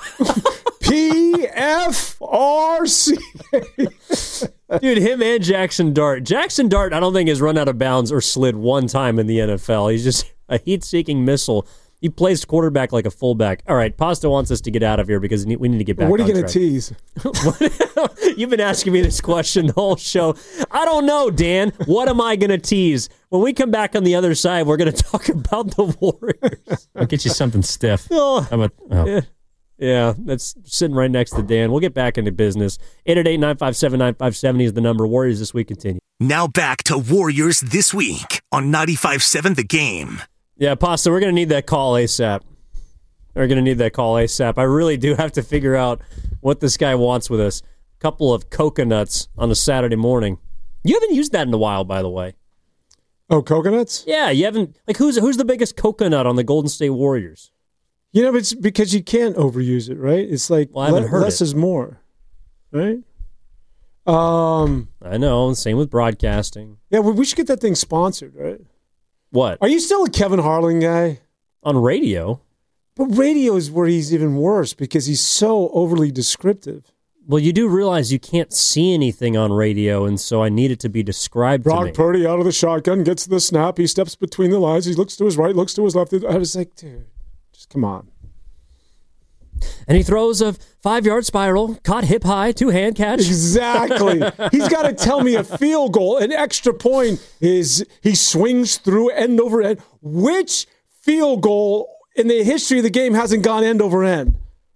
Speaker 6: P F R C.
Speaker 5: Dude, him and Jackson Dart. Jackson Dart, I don't think has run out of bounds or slid one time in the N F L. He's just a heat-seeking missile. He plays quarterback like a fullback. All right, Pasta wants us to get out of here because we need to get back
Speaker 6: What are you
Speaker 5: on
Speaker 6: going to tease?
Speaker 5: You've been asking me this question the whole show. I don't know, Dan. What am I going to tease? When we come back on the other side, we're going to talk about the Warriors.
Speaker 12: I'll get you something stiff.
Speaker 5: Oh,
Speaker 12: How about, oh.
Speaker 5: yeah, yeah, that's sitting right next to Dan. We'll get back into business. eight eight eight, nine five seven, nine five seven zero is the number. Warriors This Week continue.
Speaker 13: Now back to Warriors This Week on ninety-five point seven The Game.
Speaker 5: Yeah, Pasta, we're going to need that call ASAP. We're going to need that call ASAP. I really do have to figure out what this guy wants with us. A couple of coconuts on a Saturday morning. You haven't used that in a while, by the way.
Speaker 6: Oh, coconuts?
Speaker 5: Yeah, you haven't. Like, who's who's the biggest coconut on the Golden State Warriors?
Speaker 6: You know, it's because you can't overuse it, right? It's like
Speaker 5: Well, I haven't
Speaker 6: le-
Speaker 5: heard
Speaker 6: less
Speaker 5: it.
Speaker 6: is more, right? Um,
Speaker 5: I know. Same with broadcasting.
Speaker 6: yeah, we, we should get that thing sponsored, right?
Speaker 5: What?
Speaker 6: Are you still a Kevin Harlan guy?
Speaker 5: On radio?
Speaker 6: But radio is where he's even worse because he's so overly descriptive.
Speaker 5: Well, you do realize you can't see anything on radio, and so I need it to be described to
Speaker 6: Brock
Speaker 5: me.
Speaker 6: Purdy out of the shotgun, gets the snap. He steps between the lines. He looks to his right, looks to his left. I was like, dude, just come on.
Speaker 5: And he throws a five-yard spiral, caught hip high, two-hand catch.
Speaker 6: Exactly. He's got to tell me a field goal. An extra point is he swings through end over end. Which field goal in the history of the game hasn't gone end over end?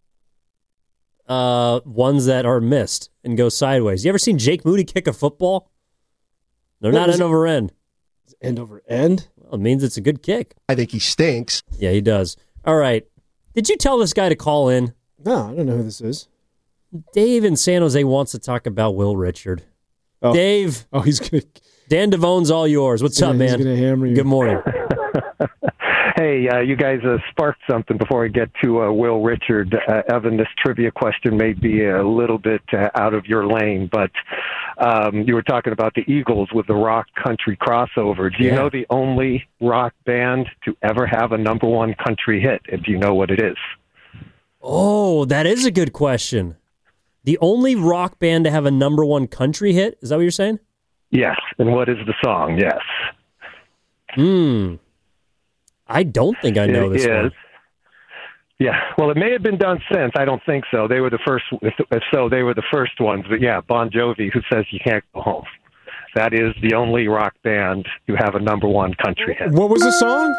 Speaker 5: Uh, ones that are missed and go sideways. You ever seen Jake Moody kick a football? They're
Speaker 6: What
Speaker 5: not
Speaker 6: was
Speaker 5: end
Speaker 6: it?
Speaker 5: over end.
Speaker 6: End over end?
Speaker 5: Well, it means it's a good kick.
Speaker 14: I think he stinks.
Speaker 5: Yeah, he does. All right. Did you tell this guy to call in?
Speaker 6: No, I don't know who this is.
Speaker 5: Dave in San Jose wants to talk about Will Richard.
Speaker 6: Oh.
Speaker 5: Dave.
Speaker 6: Oh, he's going to.
Speaker 5: Dan Devone's all yours. What's
Speaker 6: Yeah,
Speaker 5: up,
Speaker 6: he's
Speaker 5: man?
Speaker 6: gonna hammer you.
Speaker 5: Good morning.
Speaker 15: Hey, uh, you guys uh, sparked something before I get to uh, Will Richard. Uh, Evan, this trivia question may be a little bit uh, out of your lane, but um, you were talking about the Eagles with the rock country crossover. Do you
Speaker 5: Yeah.
Speaker 15: know the only rock band to ever have a number one country hit? And do you know what it is?
Speaker 5: Oh, that is a good question. The only rock band to have a number one country hit? Is that what you're saying?
Speaker 15: Yes. And what is the song? Yes.
Speaker 5: Hmm. I don't think I know
Speaker 15: It
Speaker 5: this
Speaker 15: is.
Speaker 5: one.
Speaker 15: Yeah, well, it may have been done since. I don't think so. They were the first. If, if so, they were the first ones. But yeah, Bon Jovi, who says you can't go home. That is the only rock band to have a number one country hit.
Speaker 6: What was the song?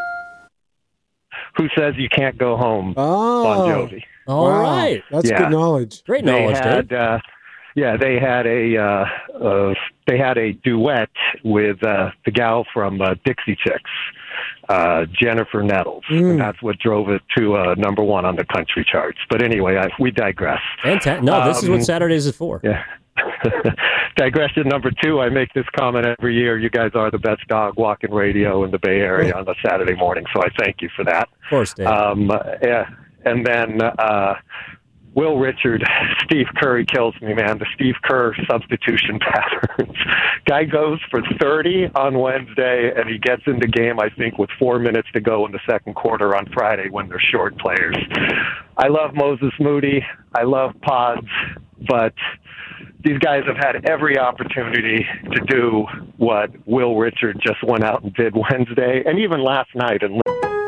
Speaker 15: Who Says You Can't Go Home?
Speaker 6: Oh.
Speaker 15: Bon Jovi.
Speaker 5: All
Speaker 6: wow.
Speaker 5: right.
Speaker 6: That's
Speaker 15: Yeah.
Speaker 6: good knowledge.
Speaker 5: Great
Speaker 15: They
Speaker 5: knowledge,
Speaker 15: had,
Speaker 5: Dave.
Speaker 15: uh, yeah, they had a uh, uh, they had a duet with uh, the gal from uh, Dixie Chicks, uh, Jennifer Nettles.
Speaker 6: Mm.
Speaker 15: And that's what drove it to uh, number one on the country charts. But anyway, I, we digress.
Speaker 5: Fantastic. No, this is what
Speaker 15: Um,
Speaker 5: Saturdays is for.
Speaker 15: Yeah. Digression number two, I make this comment every year. You guys are the best dog walking radio in the Bay Area on a Saturday morning, so I thank you for that.
Speaker 5: Of course, Dave.
Speaker 15: Um, yeah, and then uh, Will Richard, Steve Kerr, he kills me, man. The Steve Kerr substitution patterns. Guy goes for thirty on Wednesday, and he gets in the game, I think, with four minutes to go in the second quarter on Friday when they're short players. I love Moses Moody. I love Pods, but these guys have had every opportunity to do what Will Richard just went out and did Wednesday, and even last night. And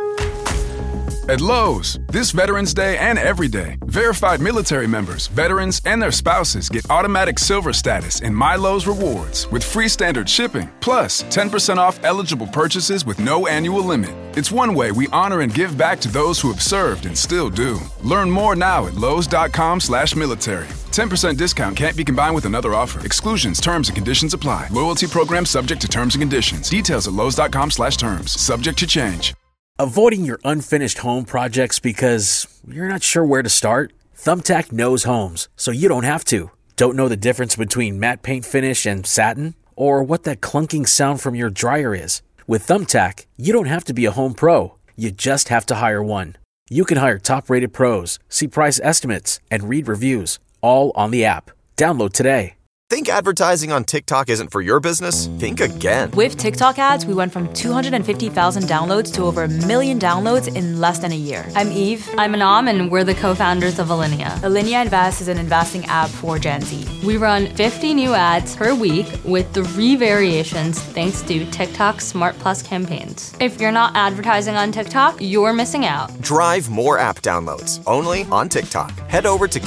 Speaker 1: At Lowe's, this Veterans Day and every day, verified military members, veterans, and their spouses get automatic silver status in My Lowe's Rewards with free standard shipping, plus ten percent off eligible purchases with no annual limit. It's one way we honor and give back to those who have served and still do. Learn more now at lowes.com slash military. ten percent discount can't be combined with another offer. Exclusions, terms, and conditions apply. Loyalty program subject to terms and conditions. Details at lowes.com slash terms. Subject to change.
Speaker 8: Avoiding your unfinished home projects because you're not sure where to start? Thumbtack knows homes, so you don't have to. Don't know the difference between matte paint finish and satin? Or what that clunking sound from your dryer is? With Thumbtack, you don't have to be a home pro. You just have to hire one. You can hire top-rated pros, see price estimates, and read reviews, all on the app. Download today.
Speaker 2: Think advertising on TikTok isn't for your business? Think again.
Speaker 12: With TikTok ads, we went from two hundred fifty thousand downloads to over a million downloads in less than a year. I'm Eve.
Speaker 14: I'm Anam, and we're the co-founders of Alinea.
Speaker 12: Alinea Invest is an investing app for Gen Z.
Speaker 14: We run fifty new ads per week with three variations thanks to TikTok Smart Plus campaigns. If you're not advertising on TikTok, you're missing out.
Speaker 2: Drive more app downloads, only on TikTok. Head over to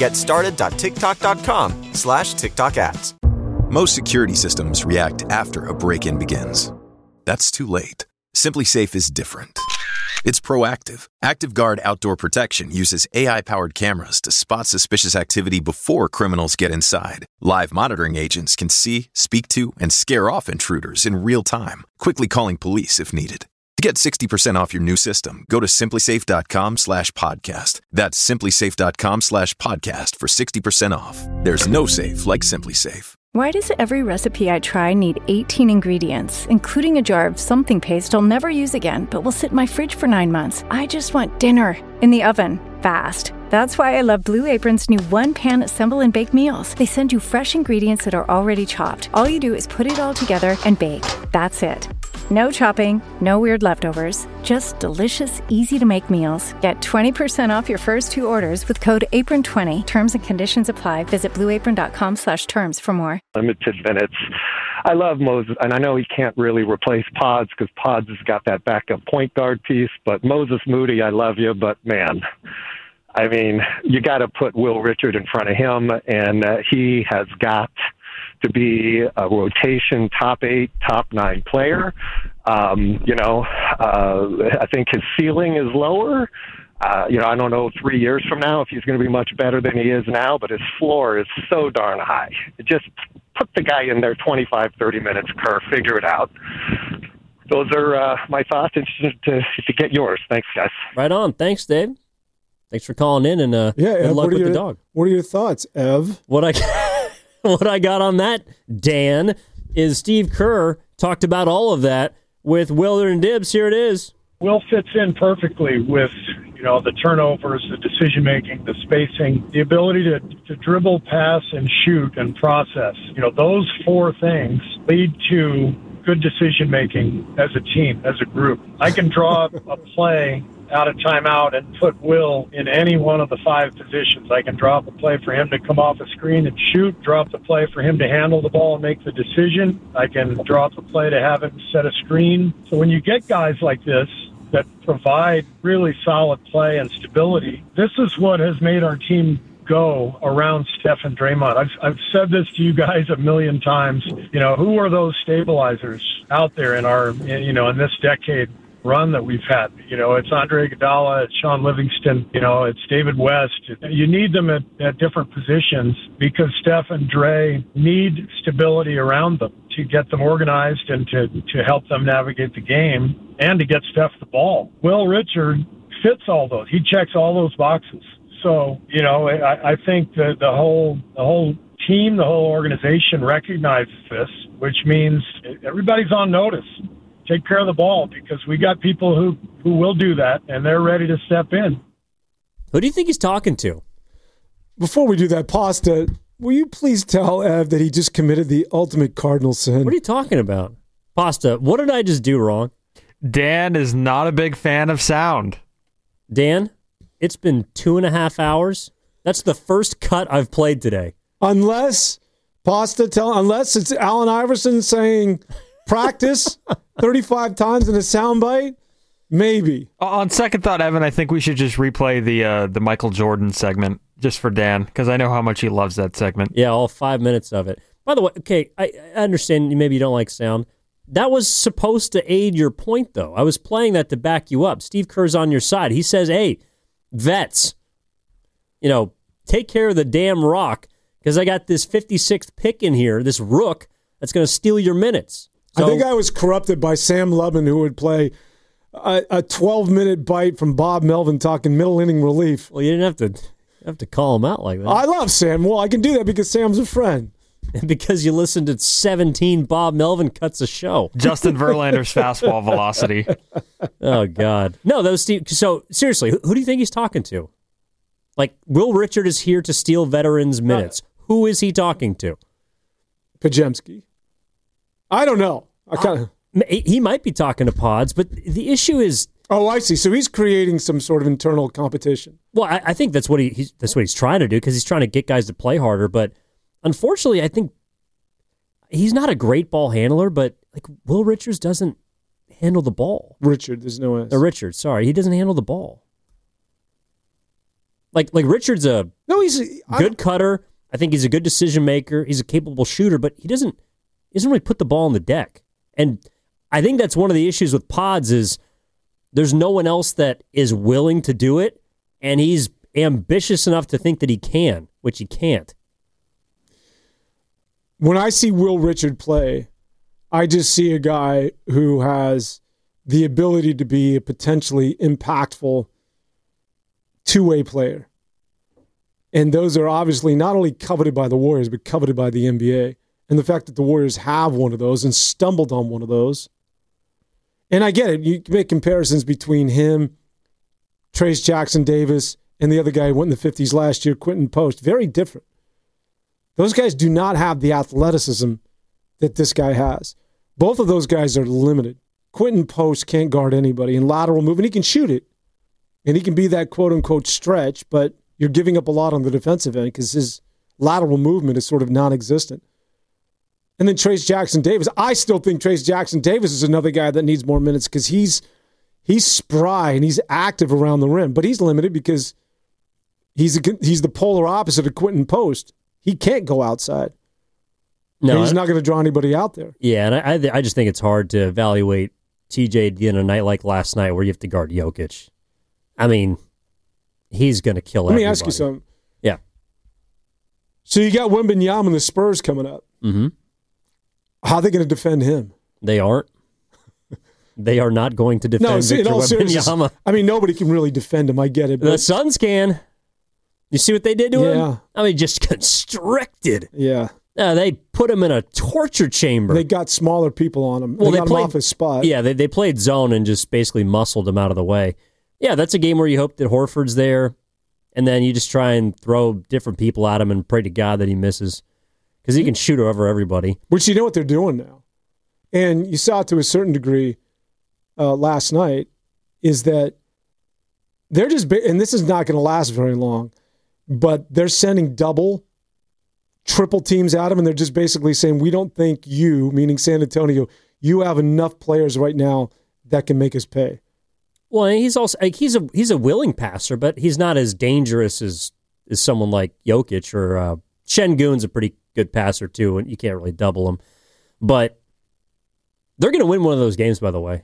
Speaker 2: getstarted.tiktok.com slash TikTok ads.
Speaker 4: Most security systems react after a break-in begins. That's too late. SimpliSafe is different. It's proactive. ActiveGuard Outdoor Protection uses A I-powered cameras to spot suspicious activity before criminals get inside. Live monitoring agents can see, speak to, and scare off intruders in real time, quickly calling police if needed. To get sixty percent off your new system, go to simplysafe.com slash podcast. That's simplysafe.com slash podcast for sixty percent off. There's no safe like SimpliSafe.
Speaker 10: Why does every recipe I try need eighteen ingredients, including a jar of something paste I'll never use again, but will sit in my fridge for nine months? I just want dinner in the oven, fast. That's why I love Blue Apron's new one-pan assemble and bake meals. They send you fresh ingredients that are already chopped. All you do is put it all together and bake. That's it. No chopping, no weird leftovers, just delicious, easy-to-make meals. Get twenty percent off your first two orders with code apron twenty. Terms and conditions apply. Visit blueapron.com slash terms for more.
Speaker 15: Limited minutes. I love Moses, and I know he can't really replace Pods because Pods has got that backup point guard piece, but Moses Moody, I love you, but man, I mean, you got to put Will Richard in front of him, and uh, he has got to be a rotation top eight, top nine player. Um, you know, uh, I think his ceiling is lower. Uh, you know, I don't know three years from now if he's going to be much better than he is now, but his floor is so darn high. Just put the guy in there twenty-five, thirty minutes, Kerr, figure it out. Those are uh, my thoughts. Interested to, to get yours. Thanks, guys.
Speaker 5: Right on. Thanks, Dave. Thanks for calling in, and uh,
Speaker 6: Yeah,
Speaker 5: good
Speaker 6: Ev,
Speaker 5: luck
Speaker 6: what are
Speaker 5: with
Speaker 6: your,
Speaker 5: the dog.
Speaker 6: What are your thoughts, Ev?
Speaker 5: What I what I got on that, Dan, is Steve Kerr talked about all of that with Willard and Dibbs. Here it is.
Speaker 16: Will fits in perfectly with, you know, the turnovers, the decision-making, the spacing, the ability to, to dribble, pass, and shoot and process. You know, those four things lead to good decision-making as a team, as a group. I can draw a play out of timeout and put Will in any one of the five positions. I can draw up a play for him to come off a screen and shoot, draw up the play for him to handle the ball and make the decision. I can draw up a play to have him set a screen. So when you get guys like this that provide really solid play and stability, this is what has made our team go around Steph and Draymond. I've, I've said this to you guys a million times. You know, who are those stabilizers out there in our, you know, in this decade run that we've had? You know, it's Andre Iguodala, it's Sean Livingston, you know, it's David West. You need them at, at different positions because Steph and Dre need stability around them to get them organized and to, to help them navigate the game and to get Steph the ball. Will Richard fits all those. He checks all those boxes. So, you know, I, I think that the whole the whole team, the whole organization recognizes this, which means everybody's on notice. Take care of the ball because we got people who, who will do that, and they're ready to step in.
Speaker 5: Who do you think he's talking to?
Speaker 6: Before we do that, Pasta, will you please tell Ev that he just committed the ultimate cardinal sin?
Speaker 5: What are you talking about? Pasta, what did I just do wrong?
Speaker 7: Dan is not a big fan of sound.
Speaker 5: Dan, it's been two and a half hours. That's the first cut I've played today.
Speaker 6: Unless, Pasta, tell unless it's Allen Iverson saying practice thirty-five times in a soundbite, maybe.
Speaker 7: On second thought, Evan, I think we should just replay the uh, the Michael Jordan segment just for Dan, because I know how much he loves that segment.
Speaker 5: Yeah, all five minutes of it. By the way, okay, I, I understand maybe you don't like sound. That was supposed to aid your point, though. I was playing that to back you up. Steve Kerr's on your side. He says, hey, vets, you know, take care of the damn rock because I got this fifty-sixth pick in here, this rook, that's going to steal your minutes. So,
Speaker 6: I think I was corrupted by Sam Lubin, who would play a twelve-minute bite from Bob Melvin talking middle inning relief.
Speaker 5: Well, you didn't have to have to call him out like that.
Speaker 6: I love Sam. Well, I can do that because Sam's a friend.
Speaker 5: And because you listened to seventeen Bob Melvin cuts a show.
Speaker 7: Justin Verlander's fastball velocity.
Speaker 5: Oh, God. No, that was Steve. So, seriously, who, who do you think he's talking to? Like, Will Richard is here to steal veterans' minutes. Uh, who is he talking to?
Speaker 6: Pajemski. I don't know. I kind of.
Speaker 5: Uh, he might be talking to Pods, but the issue is.
Speaker 6: Oh, I see. So he's creating some sort of internal competition.
Speaker 5: Well, I, I think that's what he he's, that's what he's trying to do because he's trying to get guys to play harder. But unfortunately, I think he's not a great ball handler. But like Will Richards doesn't handle the ball.
Speaker 6: Richard, there's no S.
Speaker 5: Uh, Richard, sorry, he doesn't handle the ball. Like like Richard's a
Speaker 6: no, he's a,
Speaker 5: good cutter. I think he's a good decision maker. He's a capable shooter, but he doesn't he doesn't really put the ball on the deck. And I think that's one of the issues with Pods is there's no one else that is willing to do it, and he's ambitious enough to think that he can, which he can't.
Speaker 6: When I see Will Richard play, I just see a guy who has the ability to be a potentially impactful two-way player. And those are obviously not only coveted by the Warriors, but coveted by the N B A. And the fact that the Warriors have one of those and stumbled on one of those. And I get it. You can make comparisons between him, Trace Jackson Davis, and the other guy who went in the fifties last year, Quentin Post. Very different. Those guys do not have the athleticism that this guy has. Both of those guys are limited. Quentin Post can't guard anybody in lateral move, and he can shoot it. And he can be that quote-unquote stretch, but you're giving up a lot on the defensive end because his lateral movement is sort of non-existent. And then Trace Jackson Davis. I still think Trace Jackson Davis is another guy that needs more minutes because he's he's spry and he's active around the rim, but he's limited because he's a, he's the polar opposite of Quentin Post. He can't go outside. No, and he's not going to draw anybody out there.
Speaker 5: Yeah, and I I just think it's hard to evaluate T J in a night like last night where you have to guard Jokic. I mean, he's going to kill
Speaker 6: Let
Speaker 5: everybody.
Speaker 6: me ask you something.
Speaker 5: Yeah.
Speaker 6: So you got Wembanyama and the Spurs coming up.
Speaker 5: Mm-hmm.
Speaker 6: How are they going to defend him?
Speaker 5: They aren't. They are not going to defend
Speaker 6: no, see,
Speaker 5: Victor
Speaker 6: in all seriousness,
Speaker 5: Wembanyama.
Speaker 6: I mean, nobody can really defend him. I get it.
Speaker 5: The Suns can. You see what they did to
Speaker 6: yeah.
Speaker 5: him? I mean, just constricted.
Speaker 6: Yeah.
Speaker 5: Uh, they put him in a torture chamber.
Speaker 6: They got smaller people on him.
Speaker 5: Well,
Speaker 6: they,
Speaker 5: they
Speaker 6: got
Speaker 5: played,
Speaker 6: him off his spot.
Speaker 5: Yeah, they, they played zone and just basically muscled him out of the way. Yeah, that's a game where you hope that Horford's there, and then you just try and throw different people at him and pray to God that he misses because he can shoot over everybody.
Speaker 6: Which you know what they're doing now. And you saw it to a certain degree uh, last night, is that they're just, ba- and this is not going to last very long, but they're sending double, triple teams at him, and they're just basically saying, we don't think you, meaning San Antonio, you have enough players right now that can make us pay.
Speaker 5: Well, he's also like, he's a he's a willing passer, but he's not as dangerous as is someone like Jokic or uh, Şengün's a pretty good passer too, and you can't really double him. But they're going to win one of those games, by the way,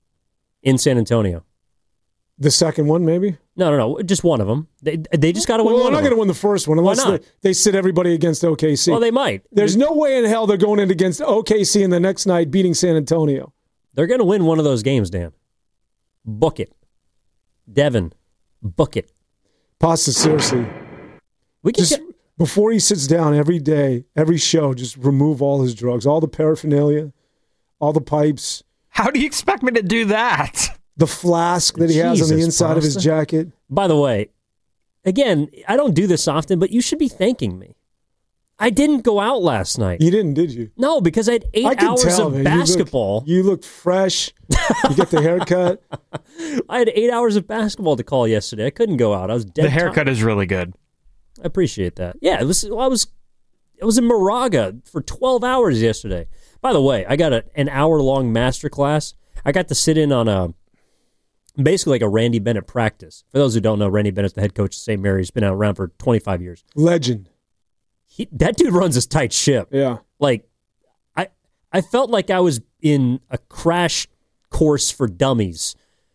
Speaker 5: in San Antonio.
Speaker 6: The second one, maybe?
Speaker 5: No, no, no. Just one of them. They they just got to win
Speaker 6: well,
Speaker 5: one
Speaker 6: they're
Speaker 5: of
Speaker 6: not
Speaker 5: them.
Speaker 6: going to win the first one unless they, they sit everybody against O K C.
Speaker 5: Well, they might.
Speaker 6: There's no way in hell they're going in against O K C in the next night beating San Antonio.
Speaker 5: They're going to win one of those games, Dan. Book it. Devin, book it.
Speaker 6: Pasta, seriously.
Speaker 5: We can
Speaker 6: just,
Speaker 5: get...
Speaker 6: Before he sits down every day, every show, just remove all his drugs, all the paraphernalia, all the pipes.
Speaker 7: How do you expect me to do that?
Speaker 6: The flask that he
Speaker 5: Jesus,
Speaker 6: has on the inside
Speaker 5: Pasta.
Speaker 6: of his jacket.
Speaker 5: By the way, again, I don't do this often, but you should be thanking me. I didn't go out last night.
Speaker 6: You didn't, did you?
Speaker 5: No, because I had eight
Speaker 6: I can
Speaker 5: hours
Speaker 6: tell,
Speaker 5: of
Speaker 6: man.
Speaker 5: basketball.
Speaker 6: You looked, you looked fresh. You get the haircut.
Speaker 5: I had eight hours of basketball to call yesterday. I couldn't go out. I was dead.
Speaker 7: The haircut
Speaker 5: tired.
Speaker 7: is really good.
Speaker 5: I appreciate that. Yeah, it was. Well, I was. I was in Moraga for twelve hours yesterday. By the way, I got a, an hour long master class. I got to sit in on a basically like a Randy Bennett practice. For those who don't know, Randy Bennett's the head coach of Saint Mary's. Been around for twenty-five years.
Speaker 6: Legend.
Speaker 5: He, that dude runs his tight ship.
Speaker 6: Yeah.
Speaker 5: Like, I I felt like I was in a crash course for dummies,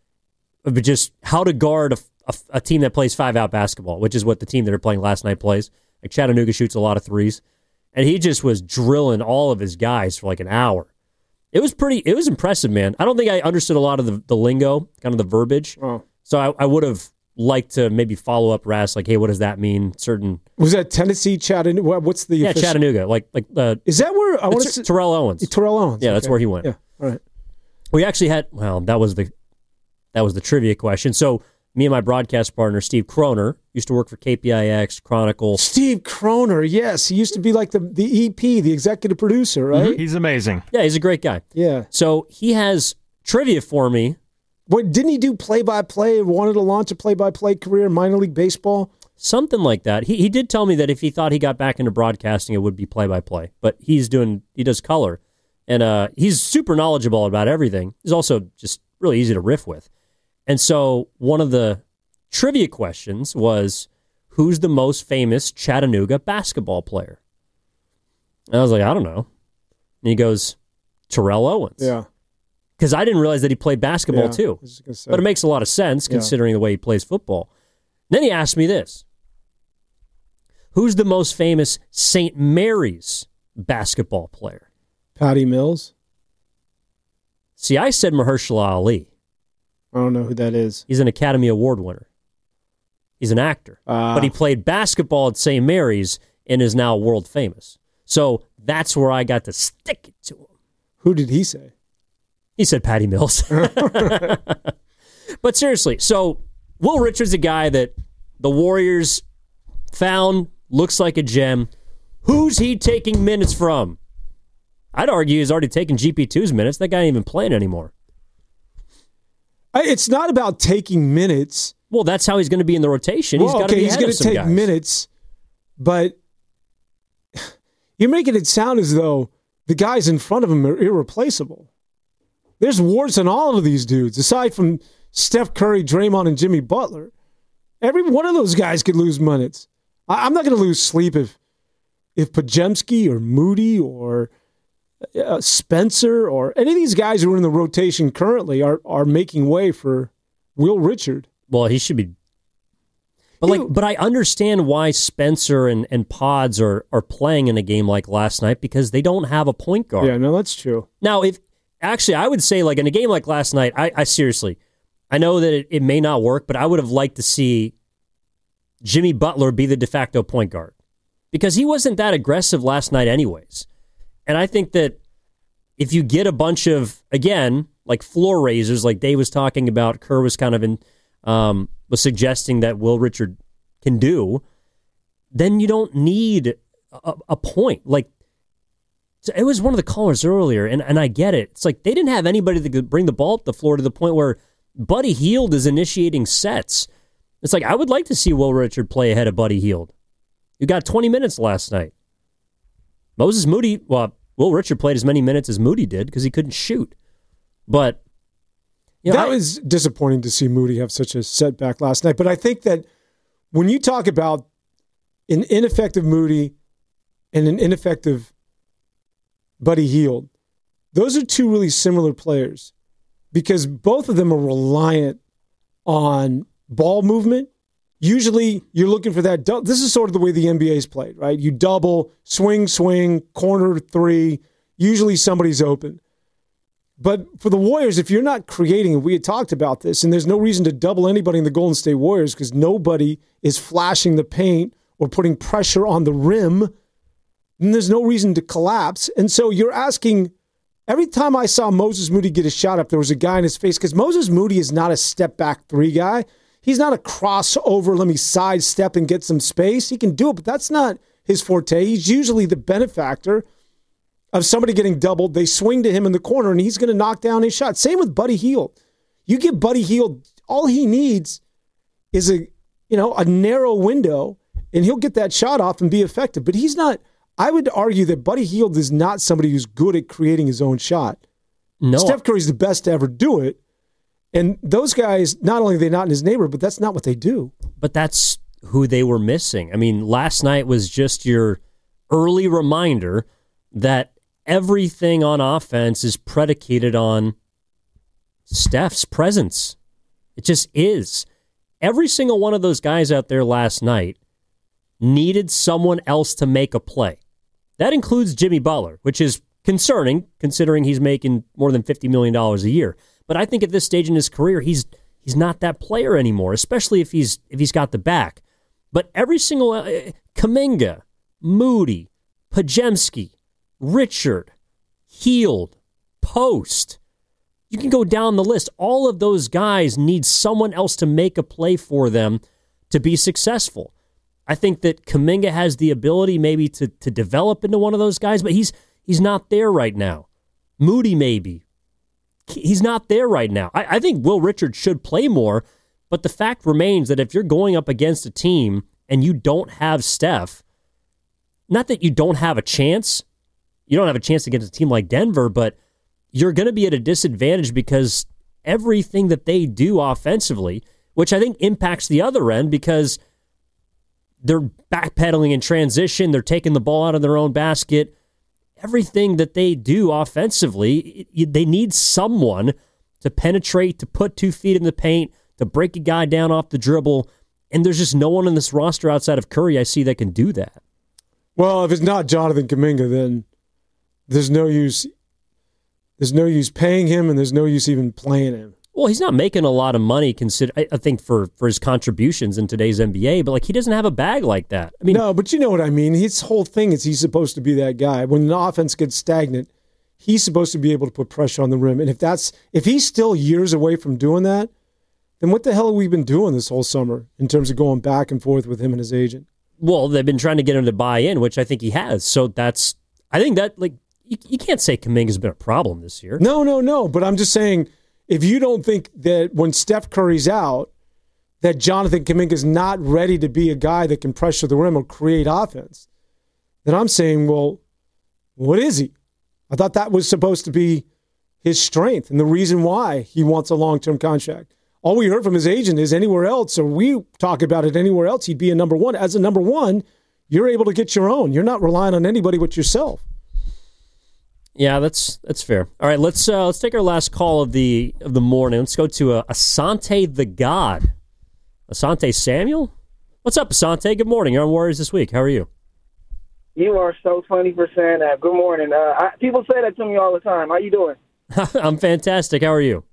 Speaker 5: of just how to guard a, a, a team that plays five-out basketball, which is what the team that are playing last night plays. Like, Chattanooga shoots a lot of threes. And he just was drilling all of his guys for like an hour. It was pretty, it was impressive, man. I don't think I understood a lot of the, the lingo, kind of the verbiage.
Speaker 6: Oh.
Speaker 5: So I, I would have liked to maybe follow up Ras, like, hey, what does that mean? Certain
Speaker 6: Was that Tennessee, Chattanooga? What's the
Speaker 5: yeah,
Speaker 6: official?
Speaker 5: Chattanooga, like like uh,
Speaker 6: Is that where I want to
Speaker 5: T- Terrell Owens?
Speaker 6: Terrell Owens.
Speaker 5: Yeah, that's
Speaker 6: okay.
Speaker 5: where he went.
Speaker 6: Yeah, all right.
Speaker 5: We actually had well, that was the that was the trivia question. So me and my broadcast partner Steve Kroner used to work for K P I X, Chronicle.
Speaker 6: Steve Kroner, yes, he used to be like the the E P, the executive producer, right?
Speaker 7: Mm-hmm. He's amazing.
Speaker 5: Yeah, he's a great guy.
Speaker 6: Yeah.
Speaker 5: So he has trivia for me.
Speaker 6: What didn't he do play-by-play? Wanted to launch a play-by-play career in minor league baseball?
Speaker 5: Something like that. He he did tell me that if he thought he got back into broadcasting, it would be play-by-play. But he's doing he does color, and uh, he's super knowledgeable about everything. He's also just really easy to riff with. And so one of the trivia questions was, who's the most famous Chattanooga basketball player? And I was like, I don't know. And he goes, Terrell Owens.
Speaker 6: Yeah.
Speaker 5: Because I didn't realize that he played basketball
Speaker 6: Yeah,
Speaker 5: too.
Speaker 6: I was just gonna say.
Speaker 5: But it makes a lot of sense
Speaker 6: Yeah.
Speaker 5: considering the way he plays football. Then he asked me this. Who's the most famous Saint Mary's basketball player?
Speaker 6: Patty Mills?
Speaker 5: See, I said Mahershala Ali.
Speaker 6: I don't know who that is.
Speaker 5: He's an Academy Award winner. He's an actor.
Speaker 6: Ah.
Speaker 5: But he played basketball at Saint Mary's and is now world famous. So that's where I got to stick it to him.
Speaker 6: Who did he say?
Speaker 5: He said Patty Mills. But seriously, so Will Richard's a guy that the Warriors found, looks like a gem. Who's he taking minutes from? I'd argue he's already taken G P two's minutes. That guy ain't even playing anymore.
Speaker 6: I, it's not about taking minutes.
Speaker 5: Well, that's how he's going to be in the rotation.
Speaker 6: Well,
Speaker 5: he's got to
Speaker 6: okay,
Speaker 5: be
Speaker 6: he's
Speaker 5: ahead
Speaker 6: going
Speaker 5: of
Speaker 6: to
Speaker 5: some
Speaker 6: take
Speaker 5: guys.
Speaker 6: minutes, but you're making it sound as though the guys in front of him are irreplaceable. There's warts on all of these dudes, aside from Steph Curry, Draymond, and Jimmy Butler. Every one of those guys could lose minutes. I, I'm not going to lose sleep if if Podziemski or Moody or uh, Spencer or any of these guys who are in the rotation currently are are making way for Will Richard.
Speaker 5: Well, he should be. But like, but I understand why Spencer and, and Pods are are playing in a game like last night because they don't have a point guard.
Speaker 6: Yeah, no, that's true.
Speaker 5: Now, if actually, I would say like in a game like last night, I, I seriously, I know that it, it may not work, but I would have liked to see Jimmy Butler be the de facto point guard because he wasn't that aggressive last night, anyways. And I think that if you get a bunch of again like floor raisers, like Dave was talking about, Kerr was kind of in. Um, was suggesting that Will Richard can do, then you don't need a, a point. Like, it was one of the callers earlier, and, and I get it. It's like they didn't have anybody that could bring the ball up the floor to the point where Buddy Hield is initiating sets. It's like, I would like to see Will Richard play ahead of Buddy Hield. You got twenty minutes last night. Moses Moody, well, Will Richard played as many minutes as Moody did because he couldn't shoot. But You know,
Speaker 6: that
Speaker 5: I,
Speaker 6: was disappointing to see Moody have such a setback last night. But I think that when you talk about an ineffective Moody and an ineffective Buddy Hield, those are two really similar players because both of them are reliant on ball movement. Usually you're looking for that. This is sort of the way the N B A's played, right? You double, swing, swing, corner three. Usually somebody's open. But for the Warriors, if you're not creating, and we had talked about this, and there's no reason to double anybody in the Golden State Warriors because nobody is flashing the paint or putting pressure on the rim, then there's no reason to collapse. And so you're asking, every time I saw Moses Moody get a shot up, there was a guy in his face, because Moses Moody is not a step-back three guy. He's not a crossover, let me sidestep and get some space. He can do it, but that's not his forte. He's usually the benefactor of somebody getting doubled. They swing to him in the corner, and he's going to knock down his shot. Same with Buddy Hield. You give Buddy Hield, all he needs is a you know a narrow window, and he'll get that shot off and be effective. But he's not. I would argue that Buddy Hield is not somebody who's good at creating his own shot.
Speaker 5: No,
Speaker 6: Steph Curry's the best to ever do it. And those guys, not only are they not in his neighborhood, but that's not what they do.
Speaker 5: But that's who they were missing. I mean, last night was just your early reminder that everything on offense is predicated on Steph's presence. It just is. Every single one of those guys out there last night needed someone else to make a play. That includes Jimmy Butler, which is concerning considering he's making more than fifty million dollars a year. But I think at this stage in his career, he's he's not that player anymore, especially if he's if he's got the back. But every single uh, Kuminga, Moody, Podziemski, Richard, Hield, Post. You can go down the list. All of those guys need someone else to make a play for them to be successful. I think that Kuminga has the ability maybe to, to develop into one of those guys, but he's he's not there right now. Moody maybe. He's not there right now. I, I think Will Richard should play more, but the fact remains that if you're going up against a team and you don't have Steph, not that you don't have a chance, you don't have a chance against a team like Denver, but you're going to be at a disadvantage because everything that they do offensively, which I think impacts the other end because they're backpedaling in transition, they're taking the ball out of their own basket. Everything that they do offensively, they need someone to penetrate, to put two feet in the paint, to break a guy down off the dribble, and there's just no one on this roster outside of Curry I see that can do that.
Speaker 6: Well, if it's not Jonathan Kuminga, then there's no use. There's no use paying him, and there's no use even playing him.
Speaker 5: Well, he's not making a lot of money, consider I think, for, for his contributions in today's N B A, but like he doesn't have a bag like that. I mean,
Speaker 6: no, but you know what I mean. His whole thing is he's supposed to be that guy. When the offense gets stagnant, he's supposed to be able to put pressure on the rim. And if that's if he's still years away from doing that, then what the hell have we been doing this whole summer in terms of going back and forth with him and his agent?
Speaker 5: Well, they've been trying to get him to buy in, which I think he has. So that's I think that like you, you can't say Kuminga's been a problem this year.
Speaker 6: No, no, no. But I'm just saying, if you don't think that when Steph Curry's out, that Jonathan Kuminga's not ready to be a guy that can pressure the rim or create offense, then I'm saying, well, what is he? I thought that was supposed to be his strength and the reason why he wants a long-term contract. All we heard from his agent is anywhere else, or we talk about it anywhere else, he'd be a number one. As a number one, you're able to get your own. You're not relying on anybody but yourself.
Speaker 5: Yeah, that's that's fair. All right, let's uh, let's take our last call of the of the morning. Let's go to uh, Asante the God. Asante Samuel? What's up, Asante? Good morning. You're on Warriors This Week. How are you?
Speaker 17: You are so funny for saying that. Good morning. Uh, I, people say that to me all the time. How you doing?
Speaker 5: I'm fantastic. How are you?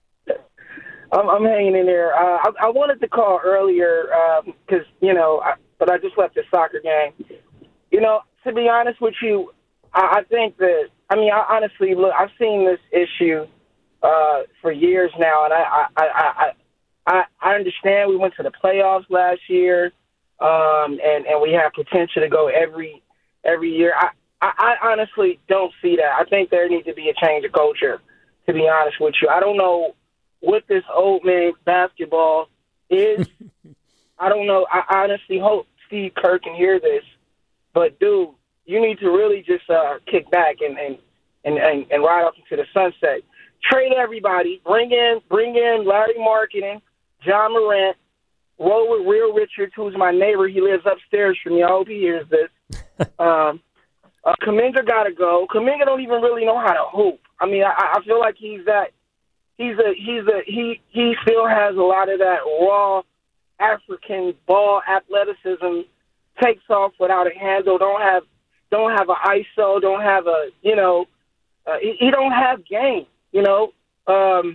Speaker 17: I'm, I'm hanging in there. Uh, I, I wanted to call earlier because, um, you know, I, but I just left the soccer game. You know, to be honest with you, I, I think that, I mean, I honestly, look, I've seen this issue uh, for years now, and I, I, I, I, I understand we went to the playoffs last year, um, and, and we have potential to go every every year. I, I, I honestly don't see that. I think there needs to be a change of culture, to be honest with you. I don't know what this old man basketball is. I don't know. I honestly hope Steve Kerr can hear this. But, dude, you need to really just uh, kick back and, and, and, and, and ride off into the sunset. Trade everybody. Bring in bring in Larry Marketing, John Morant, roll with Real Richards, who's my neighbor. He lives upstairs from me. I hope he hears this. um, uh, Kuminga got to go. Kuminga don't even really know how to hoop. I mean, I, I feel like he's that. He's a he's a he he still has a lot of that raw African ball athleticism. Takes off without a handle. Don't have don't have an I S O. Don't have a you know. Uh, he, he don't have game. You know. Um,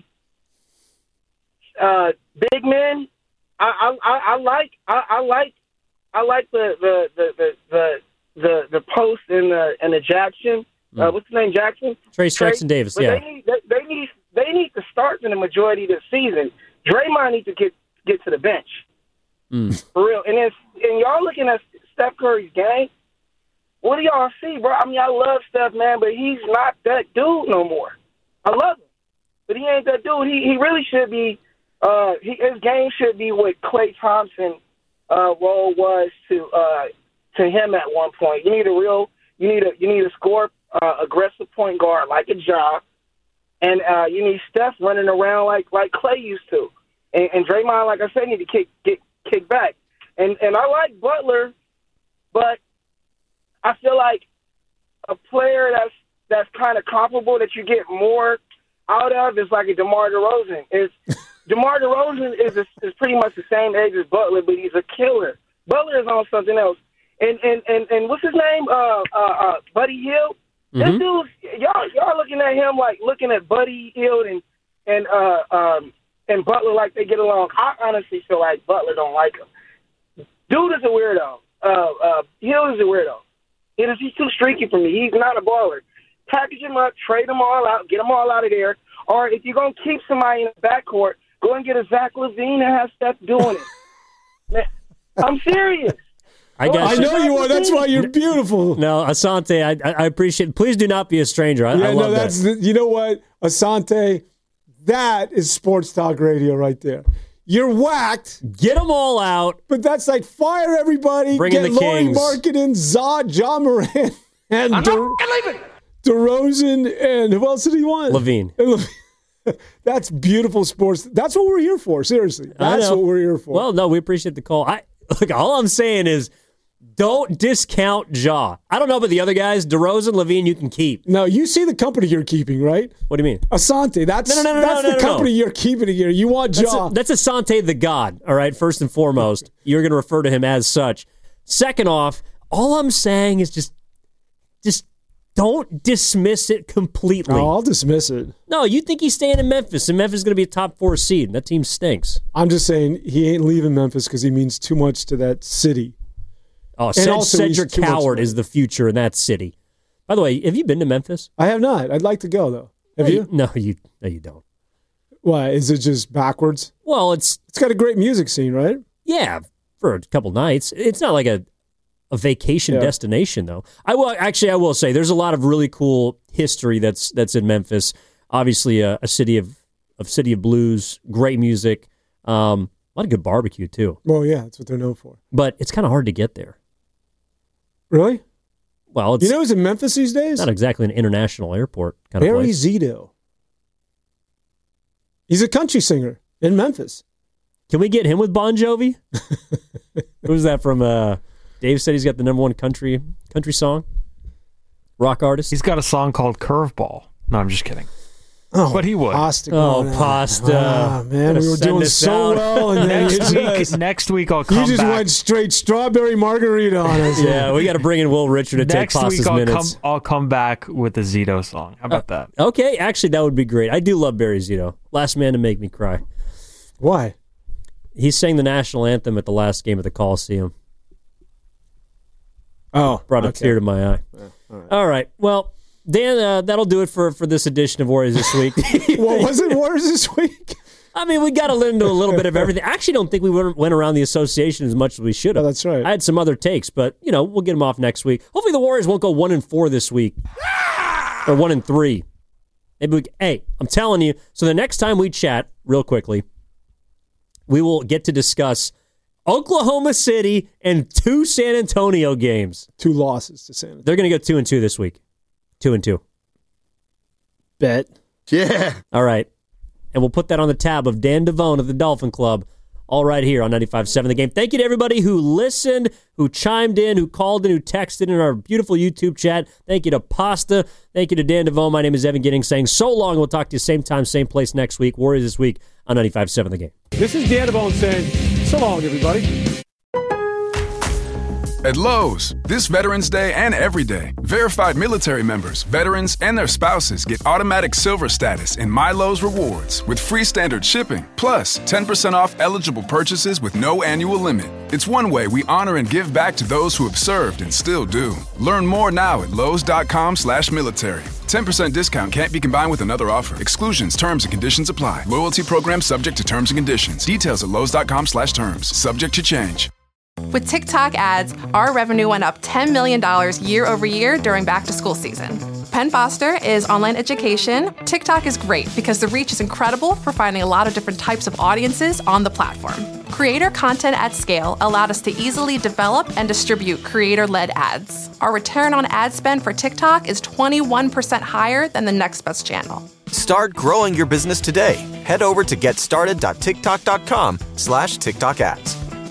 Speaker 17: uh, big men. I, I, I like I, I like I like the the the the the, the, the post and the and the Jackson. Uh,
Speaker 5: Mm.
Speaker 17: what's his name? Jackson.
Speaker 5: Trace Jackson Davis.
Speaker 17: But
Speaker 5: Yeah.
Speaker 17: They need they, they need they need to start in the majority of the season. Draymond needs to get get to the bench
Speaker 5: Mm.
Speaker 17: for real. And then and y'all looking at Steph Curry's game. What do y'all see, bro? I mean, I love Steph, man, but he's not that dude no more. I love him, but he ain't that dude. He he really should be. Uh, he, his game should be what Klay Thompson uh, role was to uh, to him at one point. You need a real, you need a you need a score uh, aggressive point guard like a Ja, and uh, you need Steph running around like like Klay used to, and, and Draymond, like I said, need to kick get kick back. And and I like Butler, but I feel like a player that's that's kind of comparable that you get more out of is like a DeMar DeRozan. Is DeMar DeRozan is a, is pretty much the same age as Butler, but he's a killer. Butler is on something else. And and, and, and what's his name? Uh, uh, uh, Buddy Hield.
Speaker 5: Mm-hmm.
Speaker 17: This dude, y'all y'all looking at him like looking at Buddy Hield and and uh, um, and Butler like they get along. I honestly feel like Butler don't like him. Dude is a weirdo. Uh, uh, Hield is a weirdo. It is he's too streaky for me. He's not a baller. Package him up, trade them all out, get them all out of there. Or if you're gonna keep somebody in the backcourt, go and get a Zach LaVine and have Steph doing it. Man, I'm serious.
Speaker 5: I got
Speaker 6: I
Speaker 5: you.
Speaker 6: know you are. That's why you're beautiful.
Speaker 5: No, Asante, I, I appreciate it. Please do not be a stranger. I,
Speaker 6: yeah,
Speaker 5: I love
Speaker 6: no, that's
Speaker 5: that.
Speaker 6: the, you know what, Asante, that is sports talk radio right there. You're whacked.
Speaker 5: Get them all out.
Speaker 6: But that's like fire everybody.
Speaker 5: Bring in
Speaker 6: get
Speaker 5: the
Speaker 6: Laurie
Speaker 5: Kings.
Speaker 6: Marketing, Za, John Moran, and
Speaker 11: I'm
Speaker 6: De-
Speaker 11: not leaving.
Speaker 6: DeRozan, and who else did he want?
Speaker 5: Levine.
Speaker 6: And Levine. That's beautiful sports. That's what we're here for. Seriously,
Speaker 5: I
Speaker 6: that's
Speaker 5: know.
Speaker 6: what we're here for.
Speaker 5: Well, no, we appreciate the call. I look. All I'm saying is, don't discount Ja. I don't know about the other guys. DeRozan, Levine, you can keep.
Speaker 6: no, you see the company you're keeping, right?
Speaker 5: What do you mean?
Speaker 6: Asante. That's
Speaker 5: No, no, no, no,
Speaker 6: that's
Speaker 5: no,
Speaker 6: the
Speaker 5: no, no.
Speaker 6: company you're keeping here. You want
Speaker 5: That's,
Speaker 6: Ja.
Speaker 5: a, that's Asante the God. All right. First and foremost, you're going to refer to him as such. Second off, all I'm saying is just, just don't dismiss it completely.
Speaker 6: No, I'll dismiss it.
Speaker 5: No, you think he's staying in Memphis, and Memphis is going to be a top four seed. That team stinks.
Speaker 6: I'm just saying he ain't leaving Memphis because he means too much to that city.
Speaker 5: Oh,
Speaker 6: And
Speaker 5: Ced-
Speaker 6: also he's
Speaker 5: Cedric
Speaker 6: too much
Speaker 5: Howard
Speaker 6: money.
Speaker 5: is the future in that city. By the way, have you been to Memphis?
Speaker 6: I have not. I'd like to go though. Have
Speaker 5: no,
Speaker 6: you?
Speaker 5: No, you. No, you don't.
Speaker 6: Why? Is it just backwards?
Speaker 5: Well, it's
Speaker 6: It's got a great music scene, right?
Speaker 5: yeah for a couple nights. It's not like a a vacation
Speaker 6: Yeah.
Speaker 5: destination though. I will actually. I will say there's a lot of really cool history that's that's in Memphis. Obviously, a, a city of of city of blues, great music, um, a lot of good barbecue too.
Speaker 6: Well, yeah, that's what they're known for.
Speaker 5: But it's kind of hard to get there.
Speaker 6: Really?
Speaker 5: Well, it's
Speaker 6: You know who's in Memphis these days?
Speaker 5: not exactly an international airport kind of
Speaker 6: Barry
Speaker 5: place.
Speaker 6: Zito. He's a country singer in Memphis.
Speaker 5: Can we get him with Bon Jovi? Who's that from? Uh, Dave said he's got the number one country country song. Rock artist.
Speaker 7: He's got a song called Curveball. No, I'm just kidding.
Speaker 6: Oh,
Speaker 7: But he would.
Speaker 6: Pasta
Speaker 5: Oh,
Speaker 6: going on.
Speaker 5: pasta.
Speaker 6: Ah, man,
Speaker 5: Gotta
Speaker 6: we were
Speaker 5: send
Speaker 6: doing
Speaker 5: this
Speaker 6: so
Speaker 5: out.
Speaker 6: well, and then you
Speaker 7: Next week,
Speaker 6: just,
Speaker 7: next week I'll
Speaker 6: you
Speaker 7: come
Speaker 6: just
Speaker 7: back.
Speaker 6: went straight strawberry margarita on us.
Speaker 5: Yeah, we got to bring in Will Richard to
Speaker 7: Next
Speaker 5: take
Speaker 7: week
Speaker 5: Pasta's
Speaker 7: I'll
Speaker 5: minutes.
Speaker 7: come. I'll come back with the Zito song. How about that?
Speaker 5: Okay, actually, that would be great. I do love Barry Zito. Last man to make me cry.
Speaker 6: Why?
Speaker 5: He sang the national anthem at the last game at the Coliseum.
Speaker 6: Oh,
Speaker 5: Brought a
Speaker 6: okay.
Speaker 5: tear to my eye.
Speaker 6: all right.
Speaker 5: All right. Well, Dan, uh, that'll do it for, for this edition of Warriors This Week.
Speaker 6: What was it? Warriors this week?
Speaker 5: I mean, we got to listen to a little bit of everything. I actually don't think we went went around the association as much as we should have.
Speaker 6: Oh, that's right.
Speaker 5: I had some other takes, but, you know, we'll get them off next week. Hopefully the Warriors won't go one and four this week. Or one and three. Maybe we, hey, I'm telling you. So the next time we chat, real quickly, we will get to discuss Oklahoma City and two San Antonio games.
Speaker 6: Two losses to San Antonio.
Speaker 5: They're going to go two and two this week. Two and two.
Speaker 6: Bet.
Speaker 11: Yeah.
Speaker 5: All right. And we'll put that on the tab of Dan Devone of the Dolphin Club all right here on ninety-five point seven The Game. Thank you to everybody who listened, who chimed in, who called in, who texted in our beautiful YouTube chat. Thank you to Pasta. Thank you to Dan DeVoe. My name is Evan Giddings saying so long. We'll talk to you same time, same place next week. Warriors this week on ninety-five point seven The Game.
Speaker 6: This is Dan DeVoe saying so long, everybody.
Speaker 1: At Lowe's, this Veterans Day and every day, verified military members, veterans, and their spouses get automatic silver status in My Lowe's Rewards with free standard shipping, plus ten percent off eligible purchases with no annual limit. It's one way we honor and give back to those who have served and still do. Learn more now at lowes.com slash military. ten percent discount can't be combined with another offer. Exclusions, terms, and conditions apply. Loyalty program subject to terms and conditions. Details at lowes.com slash terms. Subject to change.
Speaker 9: With TikTok ads, our revenue went up ten million dollars year over year during back-to-school season. Penn Foster is online education. TikTok is great because the reach is incredible for finding a lot of different types of audiences on the platform. Creator content at scale allowed us to easily develop and distribute creator-led ads. Our return on ad spend for TikTok is twenty-one percent higher than the next best channel.
Speaker 2: Start growing your business today. Head over to getstarted.tiktok.com slash TikTok ads.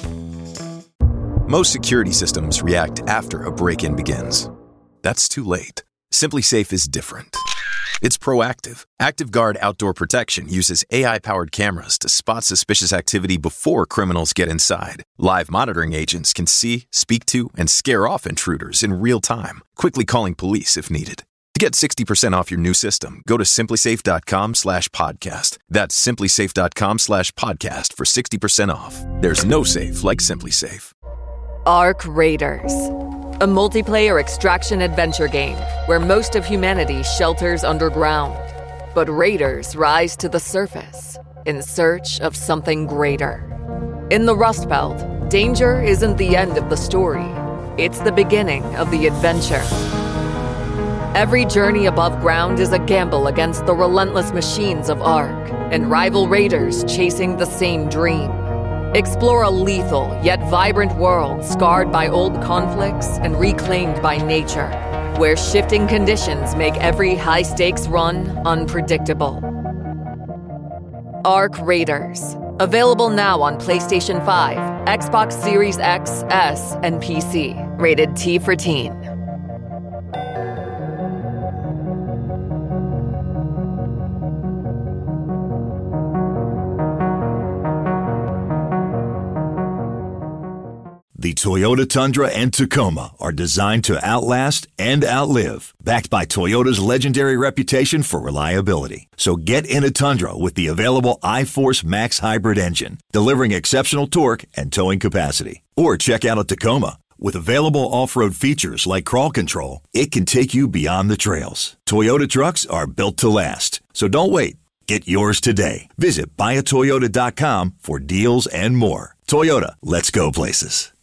Speaker 4: Most security systems react after a break-in begins. That's too late. SimpliSafe is different. It's proactive. ActiveGuard Outdoor Protection uses A I-powered cameras to spot suspicious activity before criminals get inside. Live monitoring agents can see, speak to, and scare off intruders in real time, quickly calling police if needed. To get sixty percent off your new system, go to simplisafe.com slash podcast. That's simplisafe.com slash podcast for sixty percent off. There's no safe like SimpliSafe.
Speaker 18: Ark Raiders, a multiplayer extraction adventure game where most of humanity shelters underground. But raiders rise to the surface in search of something greater. In the Rust Belt, danger isn't the end of the story. It's the beginning of the adventure. Every journey above ground is a gamble against the relentless machines of Ark and rival raiders chasing the same dream. Explore a lethal yet vibrant world scarred by old conflicts and reclaimed by nature, where shifting conditions make every high-stakes run unpredictable. Ark Raiders. Available now on PlayStation five, Xbox Series X, S, and P C. Rated T for Teen.
Speaker 19: The Toyota Tundra and Tacoma are designed to outlast and outlive, backed by Toyota's legendary reputation for reliability. So get in a Tundra with the available iForce Max hybrid engine, delivering exceptional torque and towing capacity. Or check out a Tacoma. With available off-road features like crawl control, it can take you beyond the trails. Toyota trucks are built to last, so don't wait. Get yours today. Visit buy a toyota dot com for deals and more. Toyota, let's go places.